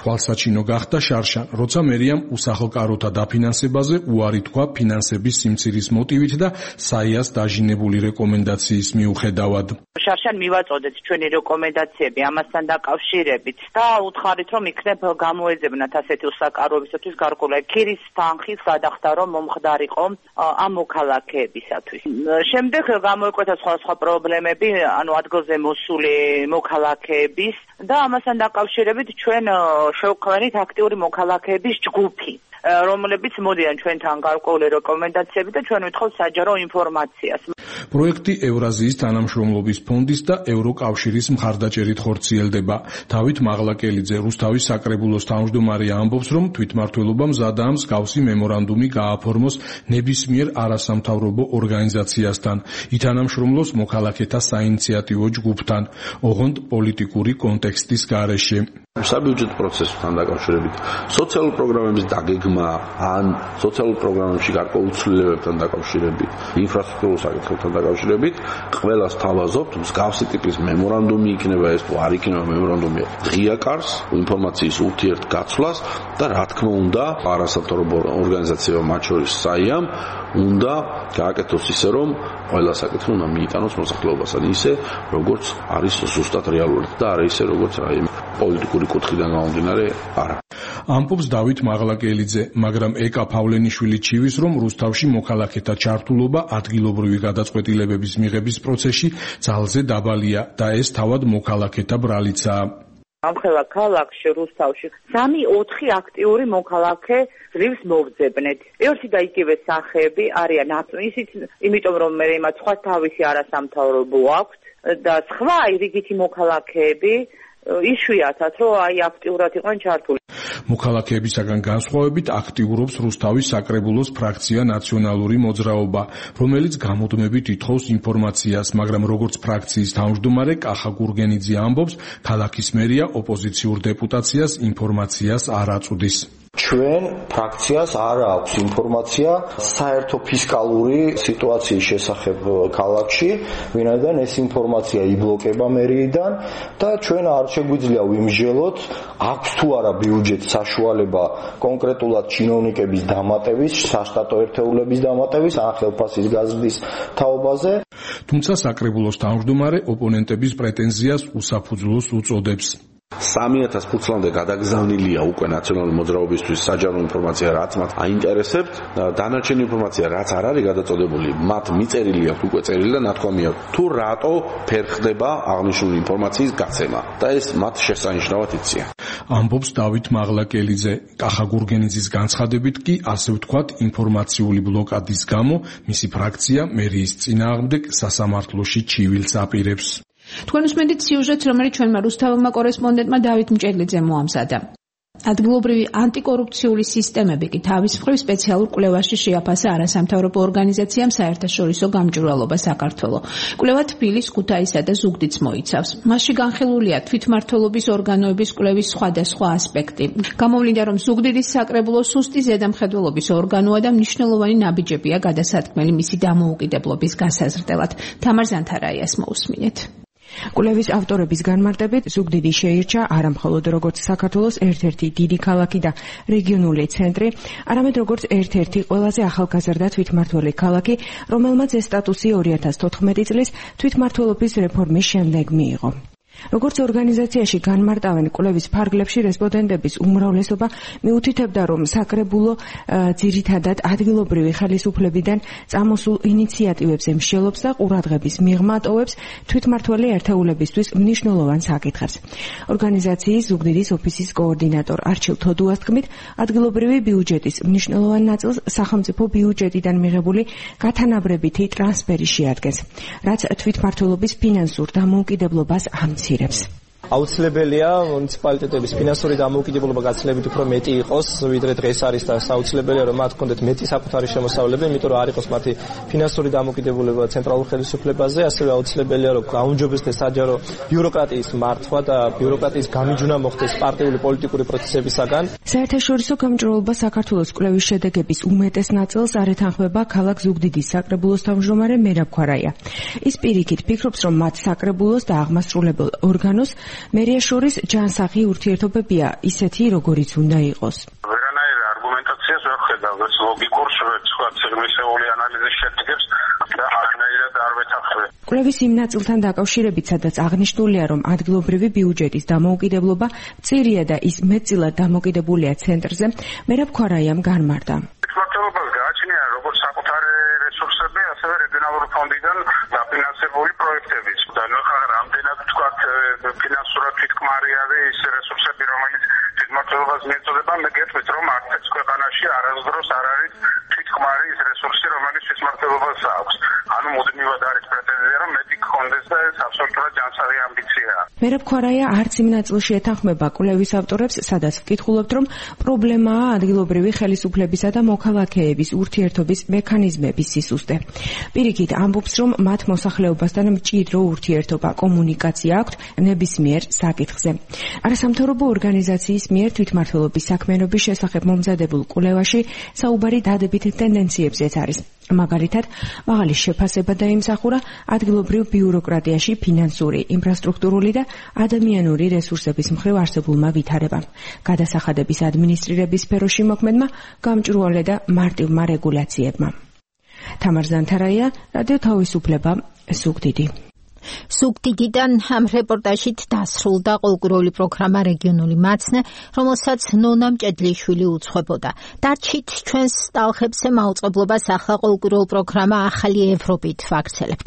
საარჩინო გახდა შარშან, როცა მერიამ უსახლკაროთა დაფინანსებაზე უარი თქვა ფინანსების სიმცირის მოტივით და საიას დაჟინებული რეკომენდაციის მიუხედავად. შარშან მივაწოდეთ ჩვენი რეკომენდაციები ამასთან დაკავშირებით და უთხარით რომ იქნებ გამოეძებნათ ასეთი უსაკაროებისათვის გარკვეული ქირის თანხის გადახდა რომ მომხდარიყო ამ მოქალაქეებისათვის. შემდეგ გამოიკვეთა სხვა პრობლემები, ადგილზე მოსული მოქალაქეების და ამასთან დაკავშირებით ჩვენ შევქმნით აქტიური მოქალაქეების ჯგუფი, რომლებიც მოდიან ჩვენთან გარკვეული რეკომენდაციები და ჩვენ ვითხოვთ საჯარო ინფორმაციას. პროექტი ევრაზიის თანამშრომლობის ფონდის და ევროკავშირის მხარდაჭერით ხორციელდება. დავით მაღლაკელიძე, რუსთავის საკრებულოს თავმჯდომარე ამბობს, რომ თვითმმართველობამ მზადაა მსგავსი მემორანდუმი გააფორმოს ნებისმიერ არასამთავრობო ორგანიზაციასთან. ითანამშრომლობს მოქალაქეთა საინიციატივო ჯგუფთან, ოღონდ პოლიტიკური კონტექსტის გარეშე. საბიუჯეტო პროცესთან დაკავშირებით, სოციალურ პროგრამების დაგეგმა ან სოციალურ პროგრამებში გარკვეულ ცვლილებებთან დაკავშირებით, ინფრასტრუქტურულ საკითხებთან დაკავშირებით, ყველას თავაზობთ, მსგავსი ტიპის მემორანდუმი იქნება ეს თუ არ იქნება მემორანდუმი, ღია კარს, ინფორმაციის ურთიერთგაცვლას და რა თქმა უნდა, არასამთავრობო ორგანიზაციებმა, მათ შორის საიამ, უნდა გააკეთოს ისე, რომ ყველა საკითხი უნდა მიიტანოს მოსახლეობასთან ისე, როგორც არის ზუსტად რეალურად და არა ისე, როგორც რაიმე პოლიტიკური კუთხიდან გამომდინარე არა. ამბობს დავით მაღლაკელიძე, მაგრამ ეკა ფავლენიშვილი ჩივის, რომ რუსთავში მოქალაქეთა ჩართულობა ადგილობრივი გადაწყვეტილებების მიღების პროცესში ძალზე დაბალია და ეს თავად მოქალაქეთა ბრალიცაა. ამხელა ქალაქში რუსთავში 3-4 აქტიური მოქალაქე ძლივს მოვძებნეთ. ერთი და იგივე სახეები არიან ისიც, იმიტომ რომ მე იმათ სხვა თავისი არასამთავრობო აქვთ და სხვა რიგითი მოქალაქეები იშვიათად რომ აქტიურად იყვნენ ჩართული. მოქალაქეებისაგან განსხვავებით აქტიურობს რუსთავის საკრებულოს ფრაქცია ნაციონალური მოძრაობა, რომელიც გამუდმებით ითხოვს ინფორმაციას, მაგრამ როგორც ფრაქციის თავმჯდომარე კახა გურგენიძე ამბობს, ქალაქის მერია ოპოზიციურ დეპუტაციას ინფორმაციას არ აწვდის. ჩვენ ფრაქციას არ აქვს ინფორმაცია საერთო ფისკალური სიტუაციის შესახებ ქალაქში, ვინაიდან ეს ინფორმაცია იბლოკება მერიიდან და ჩვენ არ შეგვიძლია ვიმსჯელოთ, აქვს თუ არა ბიუჯეტ საშუალება კონკრეტულად ჩინოვნიკების დამატების, საშტატო ერთეულების დამატების, ან ხელფასის გაზრდის თაობაზე. თუმცა საკრებულოს თავმჯდომარე ოპონენტების პრეტენზიას უსაფუძვლოს უწოდებს. 3000 ფურცლამდე გადაგზავნილია უკვე ნაციონალური მოძრაობისთვის საჯარო ინფორმაცია, რაც მათ აინტერესებთ. დანარჩენი ინფორმაცია, რაც არ არის გადაწოდებული, მათ მიწერილი აქვს უკვე წერილი და ნათქვამი აქვს, თუ რატო ფერხდება აღნიშნული ინფორმაციის გაცემა და ეს მათ შესანიშნავად იციან. ამბობს დავით მაღლაკელიძე. კახა გურგენიძის განცხადებით კი, ასე ვთქვათ, ინფორმაციული ბლოკადის გამო მისი ფრაქცია მერიის წინააღმდეგ სასამართლოში ჩივილს აპირებს. თქვენ უსმენთ სიუჟეტს, რომელიც ჩვენმა რუსთავმა კორესპონდენტმა დავით მჭედლიძემ მოამზადა. ადგილობრივი ანტიკორუფციული სისტემები კი თავის მხრივ სპეციალურ კვლევაში შეაფასა არასამთავრობო ორგანიზაციამ საერთაშორისო გამჭვირვალობა საქართველო. კვლევა თბილის, ქუთაისსა და ზუგდიდს მოიცავს. მასში განხილულია თვითმმართველობის ორგანოების კვლევის სხვადასხვა ასპექტი. გამოვლინდა, რომ ზუგდიდის საკრებულო სუსტი ზედამხედველობის ორგანოა და მნიშვნელოვანი ნაბიჯებია გადასათქმელი მისი დამოუკიდებლობის გასაზრდელად. თამარ ზანთარაიას მოусმინეთ. კვლევის ავტორების განმარტებით, ზუგდიდი შეირჩა არა მხოლოდ როგორც საქართველოს ერთ-ერთი დიდი ქალაქი და რეგიონული ცენტრი, არამედ როგორც ერთ-ერთი ყველაზე ახალგაზრდა თვითმმართველი ქალაქი, რომელმაც ეს სტატუსი 2014 წლის თვითმმართველობის რეფორმის შემდეგ მიიღო. როგორც ორგანიზაციაში განმარტავენ, კვლევის ფარგლებში რესპონდენტების უმრავლესობა მიუთითებდა, რომ საკრებულო ძირითადად ადგილობრივი ხელისუფლებიდან წამოსულ ინიციატივებზე მსჯელობს და ყურადღების მიღმა ტოვებს თვითმმართველი ერთეულებისთვის მნიშვნელოვან საკითხებს. ორგანიზაციის ზუგდიდის ოფისის კოორდინატორ არჩილ თოდუას თქმით, ადგილობრივი ბიუჯეტის მნიშვნელოვან ნაწილს სახელმწიფო ბიუჯეტიდან მიღებული გათანაბრებითი ტრანსფერი შეადგენს, რაც თვითმმართველობის ფინანსურ დამოუკიდებლობას ამცირებს. აუცილებელია მუნიციპალიტეტების ფინანსური დამოუკიდებლობა გაცილებით უფრო მეტი იყოს, ვიდრე დღეს არის და აუცილებელია რომ მათ ჰქონდეთ მეტი საკუთარი შემოსავლები, იმიტომ რომ არ იყოს მათი ფინანსური დამოუკიდებლობა ცენტრალურ ხელისუფლებაზე, ასევე აუცილებელია რომ გაუმჯობესდეს საჯარო ბიუროკრატიის მართვა და ბიუროკრატიის გამიჯვნა მოხდეს პარტიული პოლიტიკური პროცესებისაგან. საერთაშორისო გამჭვირვალობა საქართველოს კვლევის შედეგების უმეტეს ნაწილს არ ეთანხმება ქალაქ ზუგდიდის საკრებულოს თავმჯდომარე მერაბ ქვარაია. ის პირიქით ფიქრობს, რომ მათ საკრებულოს და აღმასრულებელ ორგანოს მერიას შორის ჯანსაღი ურთიერთობებია ისეთი, როგორიც უნდა იყოს. ვერანაირი არგუმენტაციას ვერ ხედავ, ეს ლოგიკურს სხვა ციგნისეული ანალიზის შედეგებს და არანაირად არ ვეთანხმებ. კვლევის იმ ნაწილთან დაკავშირებით, სადაც აღნიშნულია, რომ ადგილობრივი ბიუჯეტის დამოუკიდებლობა მწირია და ის მეტწილად დამოკიდებულია ცენტრზე, მერაბ ქვარაიამ განმარტა. მართლობას გააჩნია როგორც საკუთარი რესურსები, ასევე რეგიონალური ფონდიდან დაფინანსებული პროექტებიც. და ნახა რამდენად თქვათ ფინანსურად თვითკმარი არის ის რესურსები, რომელიც თვითმმართველობას მიეწოდება, მე გეტყვით, რომ არც ქვეყანაში არასდროს არ არის თვითკმარი ის რესურსი, რომელიც თვითმმართველობას აქვს. ანუ მუდმივად არის პრეტენზია, რომ მეტი გქონდეს და ეს აბსოლუტურად ჯანსაღი ამბიციაა. მერაბ ქვარაია არც იმ ნაწილში ეთანხმება კვლევის ავტორებს, სადაც ვკითხულობთ, რომ პრობლემაა ადგილობრივი ხელისუფლებისა და მოქალაქეების ურთიერთობის მექანიზმების სისუსტე. პირიქით ამბობს, რომ მათ მოსახლეობასთან მჭიდრო ურთიერთობა, კომუნიკაცია აქვთ ნებისმიერ საკითხზე. არასამთავრობო ორგანიზაციის მიერ თვითმმართველობის საქმიანობის შესახებ მომზადებულ კვლევაში საუბარი დადებითი ტენდენციებზეც არის. მაგალითად, მაღალი შეფასება დაიმსახურა ადგილობრივ ბიუროკრატიაში ფინანსური, ინფრასტრუქტურული და ადამიანური რესურსების მხრივ არსებულმა ვითარებამ. გადასახადების ადმინისტრირების სფეროში მოქმედმა გამჭვირვალე და მარტივმა რეგულაციებმა. თამარ ზანთარაია, რადიო თავისუფლება, ზუგდიდი. ზუგდიდიდან ამ რეპორტაჟით დასრულდა ყოველკვირეული პროგრამა რეგიონული მაცნე, რომელსაც ნონა მჭედლიშვილი უძღვებოდა. დარჩით ჩვენს ტალღებზე მაუწყებლობას ახლა ყოველკვირეულ პროგრამა ახალი ევროპით ვაგრძელებთ.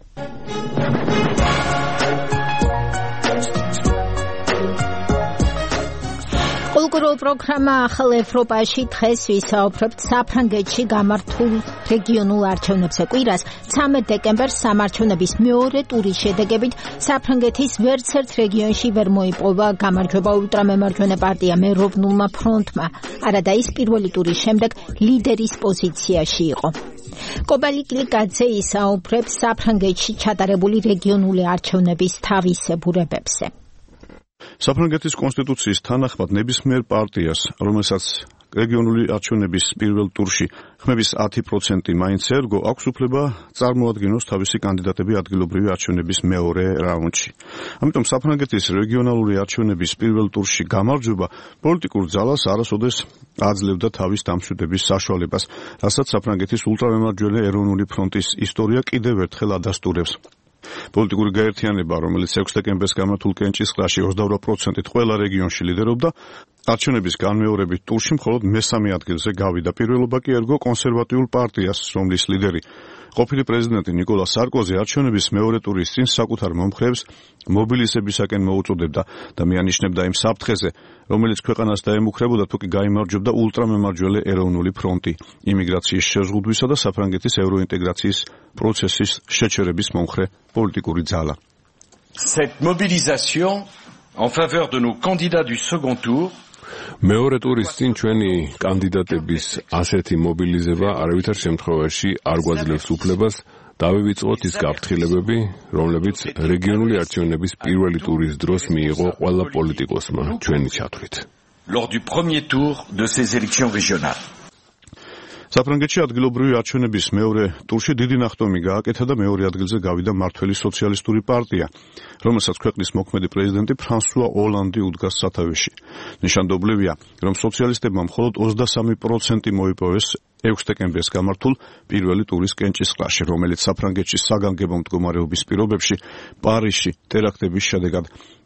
ყოველკვირეულ პროგრამა ახალ ევროპაში დღეს ვისაუბრებთ საფრანგეთში გამართულ რეგიონულ არჩევნებზე. კვირას 13 დეკემბერს სამარჩევნების მეორე ტურის შედეგებით საფრანგეთის ვერცერთ რეგიონში ვერ მოიპოვა გამარჯვება ულტრამემარჯვენე პარტია მეროვნულმა ფრონტმა. არადა ის პირველი ტურის შემდეგ ლიდერის პოზიციაში იყო. კობალიკლიკაძე ისაუბრებს საფრანგეთში ჩატარებული რეგიონული არჩევნების თავისებურებებზე. საფრანგეთის კონსტიტუციის თანახმად ნებისმიერ პარტიას, რომელსაც რეგიონული არჩევნების პირველ ტურში ხმების 10% მაინც ერგო, აქვს უფლება წარმოადგინოს თავისი კანდიდატები ადგილობრივი არჩევნების მეორე რაუნდში. ამიტომ საფრანგეთის რეგიონალური არჩევნების პირველ ტურში გამარჯვება პოლიტიკურ ძალას არასოდეს აძლევდა თავის დამშვიდების საშუალებას, რასაც საფრანგეთის ულტრამემარჯვენე ეროვნული ფრონტის ისტორია კიდევ ერთხელ ადასტურებს. პოლიტიკური გაერთიანება, რომელიც 6 დეკემბერს გამართულ კენჭისყრაში 28%-ით ყველა რეგიონში ლიდერობდა, არჩევნების განმეორებით ტურში მხოლოდ მესამე ადგილზე გავიდა. პირველობა კი ერგო კონსერვატიულ პარტიას, რომლის ლიდერი ყოფილი პრეზიდენტი ნიკოლა სარკოზი არჩევნების მეორე ტურის წინ საკუთარ მომხრეებს მობილიზებისაკენ მოუწოდებდა და მიანიშნებდა იმ საფრთხეზე, რომელიც ქვეყანას დაემუქრებოდა თუ კი გაიმარჯვებდა ულტრამემარჯვენე ეროვნული ფრონტი, იმიგრაციის შეზღუდვისა და საფრანგეთის ევროინტეგრაციის პროცესის შეჩერების მომხრე პოლიტიკური ძალა. Cette mobilisation en faveur de nos candidats du second tour მეორე ტურის წინ ჩვენი კანდიდატების ასეთი მობილიზება არავითარ შემთხვევაში არ გვაძლევს უფლებას დავივიწყოთ ის გაფრთხილებები, რომლებიც რეგიონული არჩევნების პირველი ტურის დროს მიიღო ყველა პოლიტიკოსმა ჩვენი ჩათვლით. Lors du premier tour de ces élections régionales. საფრანგეთში ადგილობრივი არჩევნების მეორე ტურში დიდი ნახტომი გააკეთა და მეორე ადგილზე გავიდა მართველი სოციალისტური პარტია, რომელსაც ქვეყნის მოქმედი პრეზიდენტი ფრანსუა ოლანდი უდგას სათავეში. ნიშანდობლივია, რომ სოციალისტებმა მხოლოდ 23% მოიპოვეს 6 დეკემბერს გამართულ პირველი ტურის კენჭისყრაში, რომელიც საფრანგეთში საგანგებო მდგომარეობის პირობებში პარიზში ტერაქტების შედეგად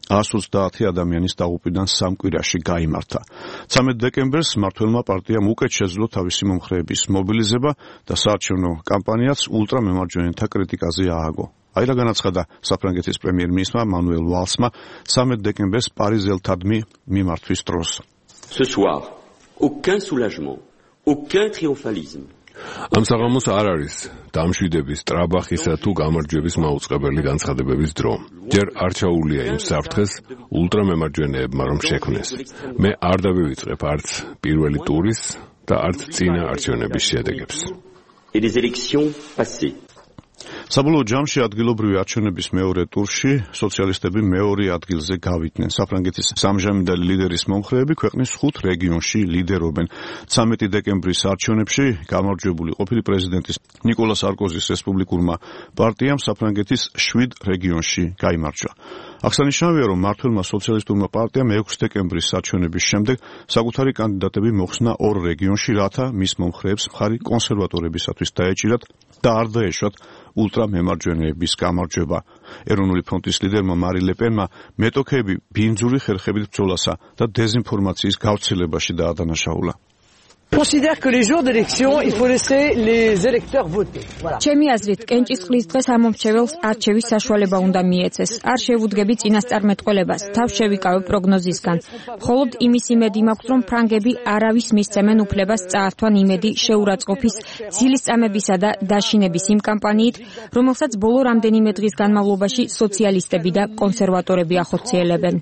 130 ადამიანის დაღუპვიდან 3 კვირაში გაიმართა. 13 დეკემბერს მმართველმა პარტიამ უკეთ შეძლო თავისი მომხრეების მობილიზება და საარჩევნო კამპანიაც ულტრამემარჯვენეთა კრიტიკაზე ააგო. აი რა განაცხადა საფრანგეთის პრემიერ-მინისტრმა მანუელ ვალსმა 13 დეკემბერს პარიზელთადმი მიმართვის დროს. Ce soir, aucun soulagement, aucun triomphalisme. ამ საღამოს არ არის დამშვიდების, ტრაბახისა თუ გამარჯვების მაუწყებელი განცხადებების დრო. ჯერ არ ჩაულია იმ საფრთხეს ულტრამემარჯვენეებმა რომ შექმნეს. მე არ დავივიწყებ არც პირველი ტურის და არც წინა არჩევნების შედეგებს. საბოლოო ჯამში ადგილობრივი არჩევნების მეორე ტურში სოციალისტები მეორე ადგილზე გავიდნენ. საფრანგეთის სამჟამიდალი ლიდერის მომხრეები ქვეყნის 5 რეგიონში ლიდერობენ. 13 დეკემბრის არჩევნებში გამარჯვებული ყოფილი პრეზიდენტის ნიკოლა სარკოზის რესპუბლიკურმა პარტიამ საფრანგეთის 7 რეგიონში გაიმარჯვა. აღსანიშნავია, რომ მმართველმა სოციალისტურმა პარტიამ 6 დეკემბრის არჩევნების შემდეგ საკუთარი კანდიდატები მოხსნა 2 რეგიონში, რათა მის მომხრეებს მხარი კონსერვატორებისათვის დაეჭირათ და არ დაეშვათ ულტრამემარჯვენეების გამარჯვება. ეროვნული ფრონტის ლიდერმა მარი ლეპენმა მეტოქეები ბინძური ხერხებით ბრძოლასა და დეზინფორმაციის გავრცელებაში დაადანაშაულა. Considère que les jours d'élection, il faut laisser les électeurs voter. Voilà. ჩემი აზრით, კენჭისყრის დღეს ამომრჩეველს არჩევის საშუალება უნდა მიეცეს. არ შევუდგები წინასწარმეტყველებას, თავს შევიკავე პროგნოზისგან. მხოლოდ იმის იმედი მაქვს, რომ ფრანგები არავის მისცემენ უფლებას წაართვან იმედი შეურაცხყოფის, ძილისწამებისა და დაშინების იმ კამპანიით, რომელსაც ბოლო რამდენიმე დღის განმავლობაში სოციალისტები და კონსერვატორები ახორციელებენ.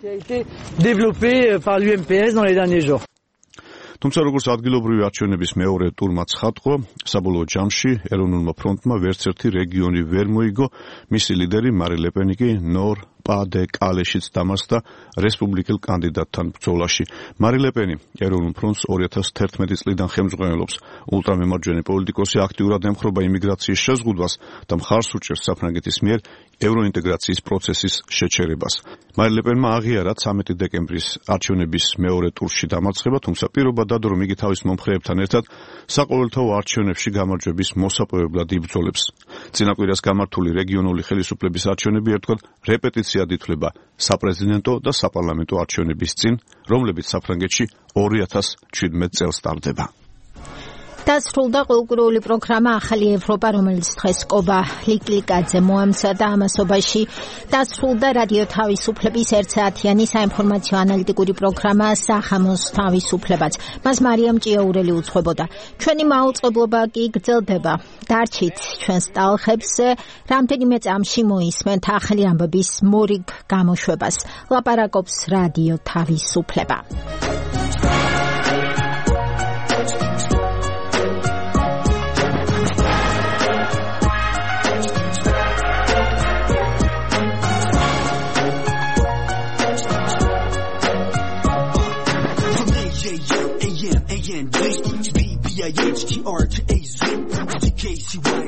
Développé par l'UMPS dans les derniers jours. თუმცა როგორც ადგილობრივი არჩევნების მეორე ტურმა ცხადყო, საბოლოო ჯამში ეროვნულმა ფრონტმა ვერცერთი რეგიონი ვერ მოიგო, მისი ლიდერი მარი ლეპენი კი ნორ პადე კალეშიც დამარცხდა რესპუბლიკელ კანდიდატთან ბრძოლაში. მარი ლეპენი ეროვნულ ფრონტს 2011 წლიდან ხელმძღვანელობს. ულტრამემარჯვენე პოლიტიკოსი აქტიურად ემხრობა იმიგრაციის შეზღუდვას და მხარს უჭერს საფრანგეთის მიერ ევროინტეგრაციის პროცესის შეჩერებას. მარი ლეპენმა აღიარა 13 დეკემბრის არჩევნების მეორე ტურში დამარცხება, თუმცა პირობა დადო, რომ იგი თავის მომხრეებთან ერთად საყოველთაო არჩევნებში გამარჯვების მოსაპოვებლად იბრძოლებს. წინაკვირას გამართული რეგიონული ხელისუფლების არჩევნები ერთგვარ რეპეტიციად ითვლება საპრეზიდენტო და საპარლამენტო არჩევნების წინ, რომლებიც საფრანგეთში 2017 წელს ტარდება. დასრულდა ყოველკვირეული პროგრამა ახალი ევროპა, რომელიც დღეს კობა ლიკლიკაძე მოამზადა ამასობაში. დასრულდა რადიო თავისუფლების 1 საათიანი საინფორმაციო ანალიტიკური პროგრამა სახამოს თავისუფლებაც. მას მარიამ ჭიაურელი უძღვებოდა. ჩვენი მაუწყებლობა კი გრძელდება. დარჩით ჩვენს ტალღებს, რამდენიმე წამში მოისმენთ ახალი ამბების მორიგ გამოშვებას. ლაპარაკობს რადიო თავისუფლება. BBIHTR to AZ, DKCY.